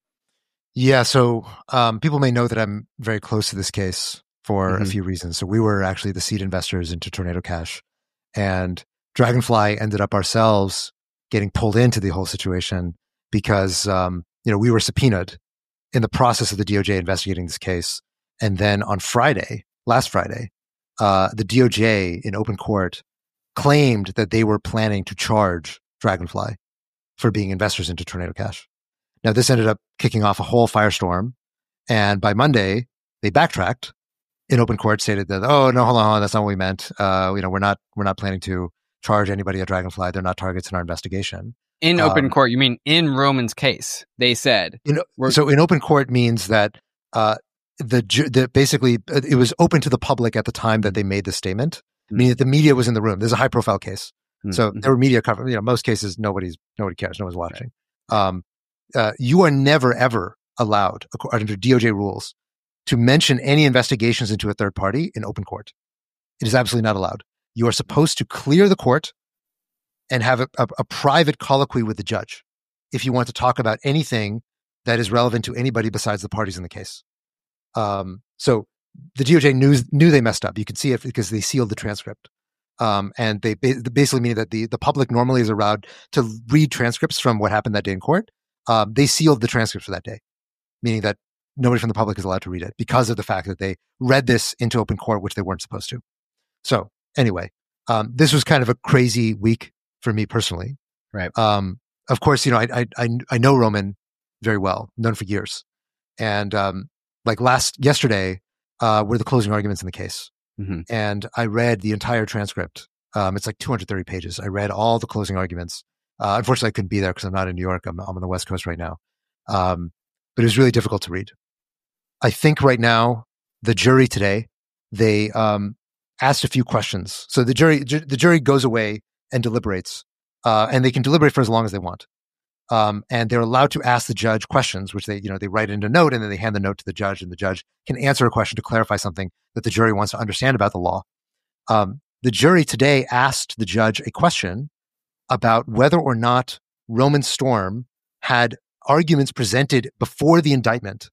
Yeah, so um, people may know that I'm very close to this case for mm-hmm. a few reasons. So we were actually the seed investors into Tornado Cash, and Dragonfly ended up ourselves getting pulled into the whole situation because um, you know we were subpoenaed in the process of the D O J investigating this case, and then on Friday, last Friday, uh, the D O J in open court claimed that they were planning to charge Dragonfly for being investors into Tornado Cash. Now, this ended up kicking off a whole firestorm, and by Monday, they backtracked in open court, stated that, "Oh no, hold on, hold on, that's not what we meant. Uh, you know, we're not, we're not planning to charge anybody at Dragonfly. They're not targets in our investigation." In um, open court, you mean in Roman's case? They said. You know, so in open court means that uh, the the basically it was open to the public at the time that they made the statement, mm-hmm. meaning that the media was in the room. There's a high profile case, mm-hmm. so there were media cover. You know, most cases nobody's nobody cares, no one's watching. Right. Um, Uh, you are never, ever allowed, according to D O J rules, to mention any investigations into a third party in open court. It is absolutely not allowed. You are supposed to clear the court and have a, a, a private colloquy with the judge if you want to talk about anything that is relevant to anybody besides the parties in the case. Um, so the D O J knew, knew they messed up. You can see it because they sealed the transcript. Um, and they ba- basically mean that the, the public normally is allowed to read transcripts from what happened that day in court. Um, they sealed the transcripts for that day, meaning that nobody from the public is allowed to read it because of the fact that they read this into open court, which they weren't supposed to. So anyway, um, this was kind of a crazy week for me personally. Right. Um, of course, you know, I, I, I know Roman very well, known for years. And um, like last, yesterday uh, were the closing arguments in the case. Mm-hmm. And I read the entire transcript. Um, it's like two hundred thirty pages. I read all the closing arguments. Uh, unfortunately, I couldn't be there because I'm not in New York. I'm, I'm on the West Coast right now. Um, but it was really difficult to read. I think right now, the jury today, they um, asked a few questions. So the jury ju- the jury goes away and deliberates, uh, and they can deliberate for as long as they want. Um, and they're allowed to ask the judge questions, which they, you know, they write in a note, and then they hand the note to the judge, and the judge can answer a question to clarify something that the jury wants to understand about the law. Um, the jury today asked the judge a question about whether or not Roman Storm had arguments presented before the indictment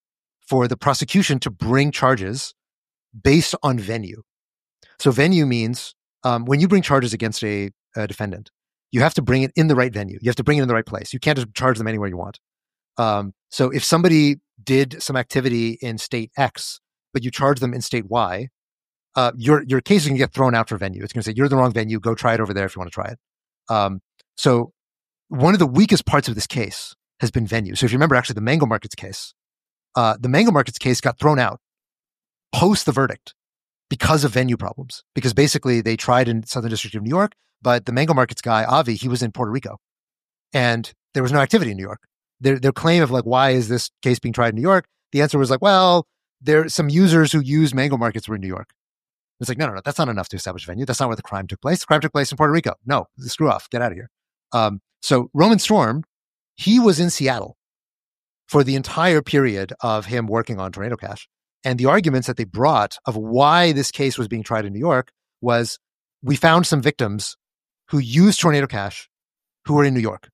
for the prosecution to bring charges based on venue. So venue means um, when you bring charges against a, a defendant, you have to bring it in the right venue. You have to bring it in the right place. You can't just charge them anywhere you want. Um, so if somebody did some activity in state X, but you charge them in state Y, uh, your your case is going to get thrown out for venue. It's going to say, you're the wrong venue. Go try it over there if you want to try it. Um, so one of the weakest parts of this case has been venue. So if you remember actually the Mango Markets case, uh, the Mango Markets case got thrown out post the verdict because of venue problems. Because basically they tried in Southern District of New York, but the Mango Markets guy, Avi, he was in Puerto Rico and there was no activity in New York. Their, their claim of like, why is this case being tried in New York? The answer was like, well, there some users who use Mango Markets were in New York. It's like, no, no, no, that's not enough to establish venue. That's not where the crime took place. The crime took place in Puerto Rico. No, screw off. Get out of here. Um, so Roman Storm, he was in Seattle for the entire period of him working on Tornado Cash. And the arguments that they brought of why this case was being tried in New York was, we found some victims who used Tornado Cash who were in New York.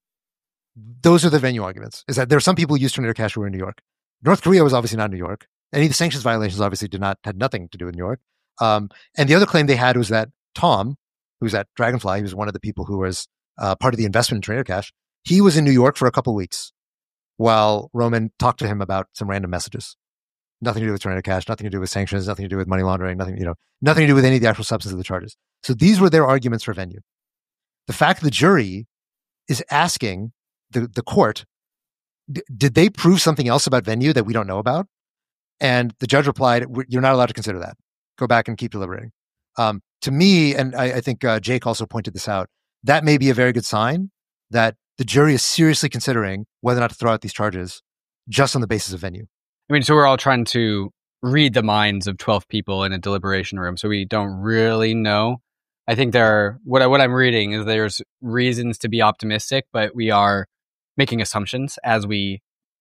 Those are the venue arguments, is that there are some people who use Tornado Cash who were in New York. North Korea was obviously not in New York. Any of the sanctions violations obviously did not, had nothing to do with New York. Um, and the other claim they had was that Tom, who's at Dragonfly, who's one of the people who was uh, part of the investment in Tornado Cash, he was in New York for a couple of weeks while Roman talked to him about some random messages. Nothing to do with Tornado Cash, nothing to do with sanctions, nothing to do with money laundering, nothing, you know, nothing to do with any of the actual substance of the charges. So these were their arguments for venue. The fact the jury is asking the, the court, d- did they prove something else about venue that we don't know about? And the judge replied, you're not allowed to consider that. Go back and keep deliberating. Um, to me, and I, I think uh, Jake also pointed this out, that may be a very good sign that the jury is seriously considering whether or not to throw out these charges just on the basis of venue. I mean, so we're all trying to read the minds of twelve people in a deliberation room, so we don't really know. I think there are, what, I, what I'm reading is there's reasons to be optimistic, but we are making assumptions as we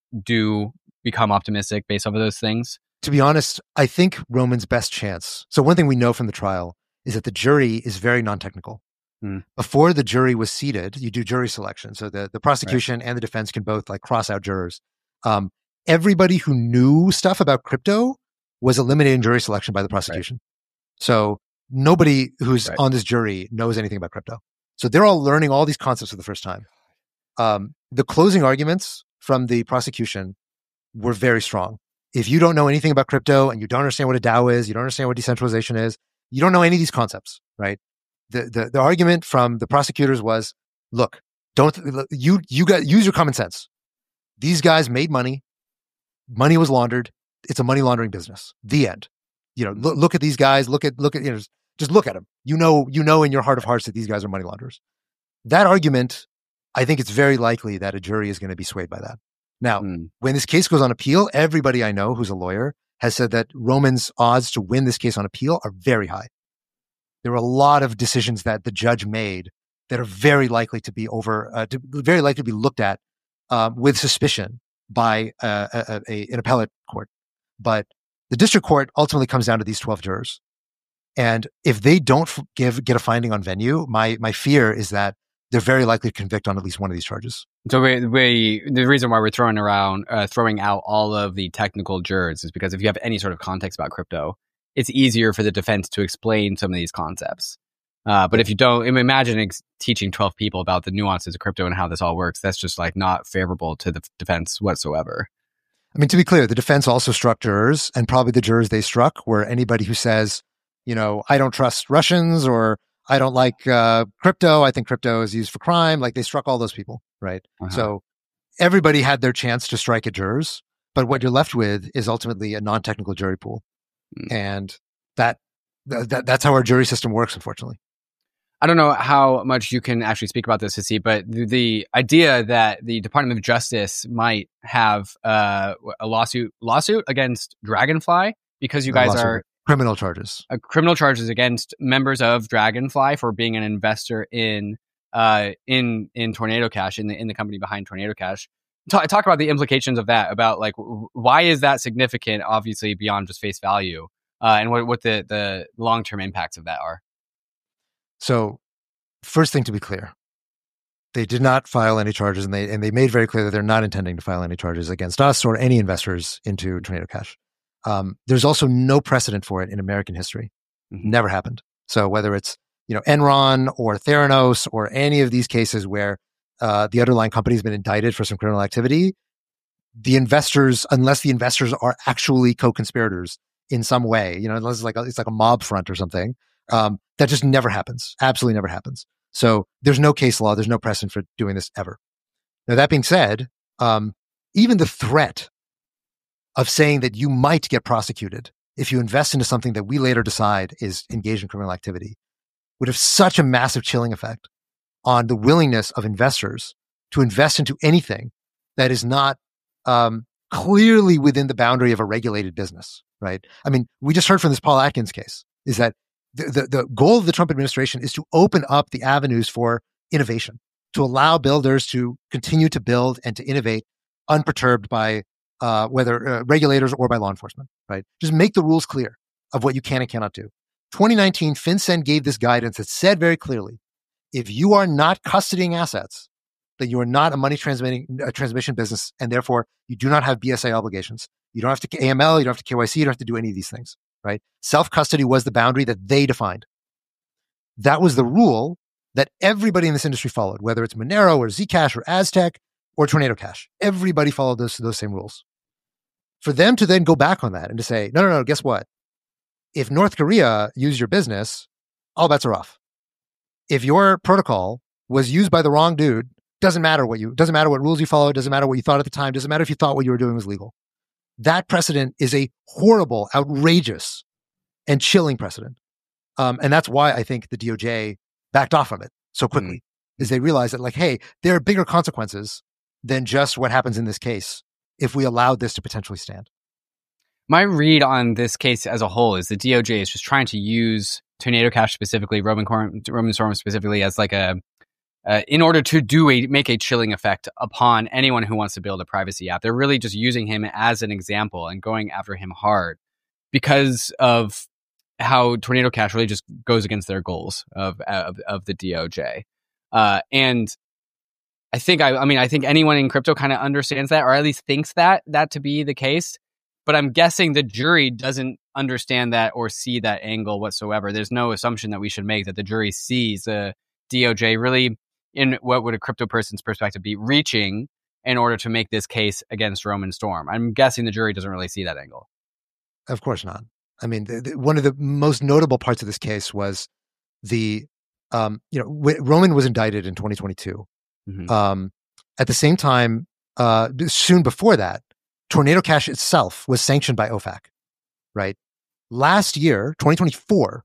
do become optimistic based off of those things. To be honest, I think Roman's best chance. So one thing we know from the trial is that the jury is very non-technical. Hmm. Before the jury was seated, you do jury selection. So the, the prosecution right. and the defense can both like cross out jurors. Um, everybody who knew stuff about crypto was eliminated in jury selection by the prosecution. Right. So nobody who's right. on this jury knows anything about crypto. So they're all learning all these concepts for the first time. Um, the closing arguments from the prosecution were very strong. If you don't know anything about crypto and you don't understand what a DAO is, you don't understand what decentralization is, you don't know any of these concepts, right? The the, the argument from the prosecutors was, look, don't you you got use your common sense. These guys made money. Money was laundered. It's a money laundering business. The end. You know, look, look at these guys. Look at look at you know, just, just look at them. You know, you know in your heart of hearts that these guys are money launderers. That argument, I think it's very likely that a jury is going to be swayed by that. Now, mm. when this case goes on appeal, everybody I know who's a lawyer has said that Roman's odds to win this case on appeal are very high. There are a lot of decisions that the judge made that are very likely to be over, uh, to, very likely to be looked at uh, with suspicion by uh, a, a, an appellate court. But the district court ultimately comes down to these twelve jurors. And if they don't give get a finding on venue, my my fear is that they're very likely to convict on at least one of these charges. So we, we the reason why we're throwing around, uh, throwing out all of the technical jurors is because if you have any sort of context about crypto, it's easier for the defense to explain some of these concepts. Uh, but if you don't, imagine ex- teaching twelve people about the nuances of crypto and how this all works, that's just like not favorable to the defense whatsoever. I mean, to be clear, the defense also struck jurors, and probably the jurors they struck were anybody who says, you know, I don't trust Russians, or I don't like uh, crypto. I think crypto is used for crime. Like, they struck all those people, right? Uh-huh. So everybody had their chance to strike at jurors, but what you're left with is ultimately a non-technical jury pool. Mm. And that, that that's how our jury system works, unfortunately. I don't know how much you can actually speak about this, Haseeb, but the, the idea that the Department of Justice might have uh, a lawsuit lawsuit against Dragonfly because you guys lawsuit. are criminal charges, uh, criminal charges against members of Dragonfly for being an investor in uh, in in Tornado Cash, in the in the company behind Tornado Cash. Talk, talk about the implications of that. About like w- why is that significant? Obviously, beyond just face value, uh, and what what the the long term impacts of that are. So, first thing to be clear, they did not file any charges, and they and they made very clear that they're not intending to file any charges against us or any investors into Tornado Cash. Um, there's also no precedent for it in American history. Mm-hmm. Never happened. So whether it's you know Enron or Theranos or any of these cases where uh, the underlying company has been indicted for some criminal activity, the investors, unless the investors are actually co-conspirators in some way, you know, unless it's like a, it's like a mob front or something. Um, that just never happens. Absolutely never happens. So there's no case law. There's no precedent for doing this ever. Now, that being said, um, even the threat of saying that you might get prosecuted if you invest into something that we later decide is engaged in criminal activity would have such a massive chilling effect on the willingness of investors to invest into anything that is not um, clearly within the boundary of a regulated business, right? I mean, we just heard from this Paul Atkins case, is that The, the, the goal of the Trump administration is to open up the avenues for innovation, to allow builders to continue to build and to innovate unperturbed by uh, whether uh, regulators or by law enforcement, right? Just make the rules clear of what you can and cannot do. twenty nineteen, FinCEN gave this guidance that said very clearly, if you are not custodying assets, then you are not a money transmitting uh, transmission business, and therefore you do not have B S A obligations. You don't have to A M L, you don't have to K Y C, you don't have to do any of these things. Right? Self-custody was the boundary that they defined. That was the rule that everybody in this industry followed, whether it's Monero or Zcash or Aztec or Tornado Cash. Everybody followed those, those same rules. For them to then go back on that and to say, no, no, no, guess what? If North Korea used your business, all bets are off. If your protocol was used by the wrong dude, doesn't matter what you, doesn't matter what rules you followed, doesn't matter what you thought at the time, doesn't matter if you thought what you were doing was legal. That precedent is a horrible, outrageous, and chilling precedent. Um, and that's why I think the D O J backed off from it so quickly. is they realize that like, hey, there are bigger consequences than just what happens in this case if we allowed this to potentially stand. My read on this case as a whole is the D O J is just trying to use Tornado Cash specifically, Roman Roman Storm specifically, as like a uh, in order to do a make a chilling effect upon anyone who wants to build a privacy app. They're really just using him as an example and going after him hard because of how Tornado Cash really just goes against their goals of of, of the D O J. Uh, and I think I, I mean I think anyone in crypto kind of understands that, or at least thinks that that to be the case. But I'm guessing the jury doesn't understand that or see that angle whatsoever. There's no assumption that we should make that the jury sees the D O J really, in what would a crypto person's perspective be, reaching in order to make this case against Roman Storm. I'm guessing the jury doesn't really see that angle. Of course not. I mean, the, the, one of the most notable parts of this case was the, um, you know, w- Roman was indicted in twenty twenty-two. Mm-hmm. Um, at the same time, uh, soon before that, Tornado Cash itself was sanctioned by O F A C, right? Last year, twenty twenty-four,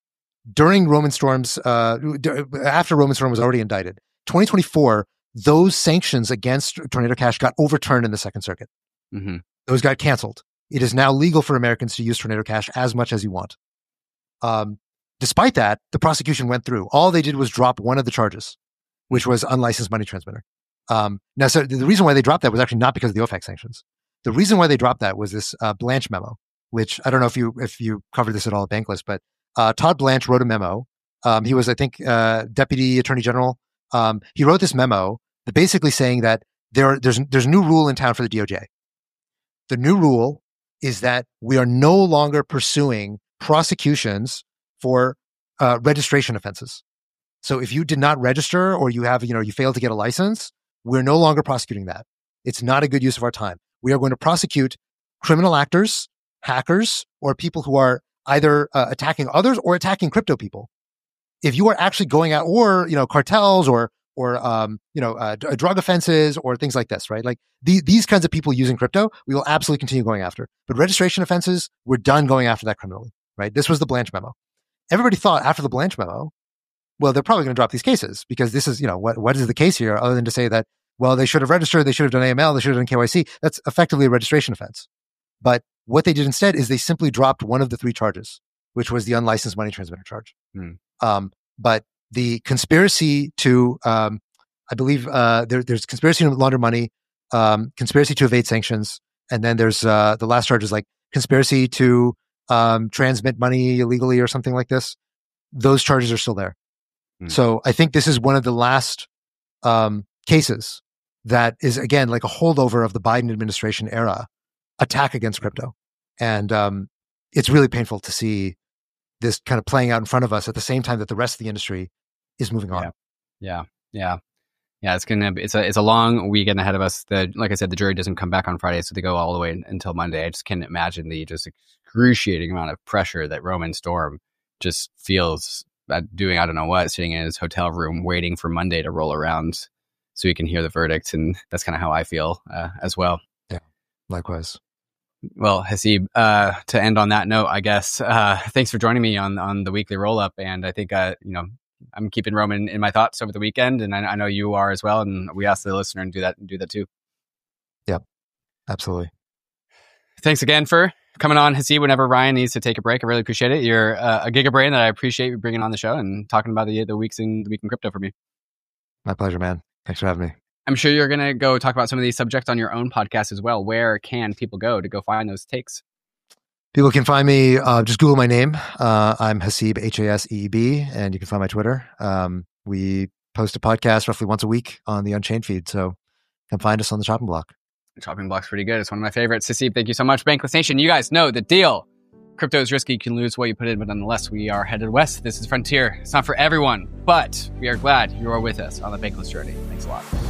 during Roman Storm's, uh, after Roman Storm was already indicted, twenty twenty-four, those sanctions against Tornado Cash got overturned in the Second Circuit. Mm-hmm. Those got canceled. It is now legal for Americans to use Tornado Cash as much as you want. Um, despite that, the prosecution went through. All they did was drop one of the charges, which was unlicensed money transmitter. Um, now, so the reason why they dropped that was actually not because of the O F A C sanctions. The reason why they dropped that was this uh, Blanche memo, which I don't know if you if you covered this at all at Bankless, but uh, Todd Blanche wrote a memo. Um, he was, I think, uh, Deputy Attorney General. Um, he wrote this memo basically saying that there there's there's a new rule in town for the D O J. The new rule is that we are no longer pursuing prosecutions for uh, registration offenses. So if you did not register or you have you know you failed to get a license, we're no longer prosecuting that. It's not a good use of our time. We are going to prosecute criminal actors, hackers, or people who are either uh, attacking others or attacking crypto people. If you are actually going out, or you know, cartels, or or um, you know, uh, d- drug offenses, or things like this, right? Like the, these kinds of people using crypto, we will absolutely continue going after. But registration offenses, we're done going after that criminally, right? This was the Blanche memo. Everybody thought after the Blanche memo, well, they're probably going to drop these cases because this is, you know, what what is the case here, other than to say that, well, they should have registered, they should have done A M L, they should have done K Y C. That's effectively a registration offense. But what they did instead is they simply dropped one of the three charges, which was the unlicensed money transmitter charge. Hmm. Um, but the conspiracy to, um, I believe uh, there, there's conspiracy to launder money, um, conspiracy to evade sanctions, and then there's uh, the last charge is like conspiracy to um, transmit money illegally or something like this. Those charges are still there. Hmm. So I think this is one of the last um, cases that is, again, like a holdover of the Biden administration era attack against crypto. And um, it's really painful to see this kind of playing out in front of us at the same time that the rest of the industry is moving on. Yeah, yeah, yeah. yeah it's gonna be, it's a it's a long weekend ahead of us. The like I said, the jury doesn't come back on Friday, so they go all the way until Monday. I just can't imagine the just excruciating amount of pressure that Roman Storm just feels at doing, I don't know what, sitting in his hotel room waiting for Monday to roll around so he can hear the verdict. And that's kind of how I feel uh, as well. Yeah, likewise. Well, Haseeb, uh, to end on that note, I guess, uh, thanks for joining me on, on the weekly roll up. And I think, uh, you know, I'm keeping Roman in my thoughts over the weekend, and I, I know you are as well. And we asked the listener to do that, do that too. Yep, absolutely. Thanks again for coming on, Haseeb, whenever Ryan needs to take a break. I really appreciate it. You're uh, a gigabrain that I appreciate you bringing on the show and talking about the the weeks in the week in crypto for me. My pleasure, man. Thanks for having me. I'm sure you're going to go talk about some of these subjects on your own podcast as well. Where can people go to go find those takes? People can find me, uh, just Google my name. Uh, I'm Haseeb, H A S E E B, and you can find my Twitter. Um, we post a podcast roughly once a week on the Unchained feed, so come find us on the chopping block. The chopping block's pretty good. It's one of my favorites. Haseeb, thank you so much. Bankless Nation, you guys know the deal. Crypto is risky. You can lose what you put in, but nonetheless, we are headed west. This is Frontier. It's not for everyone, but we are glad you are with us on the Bankless journey. Thanks a lot.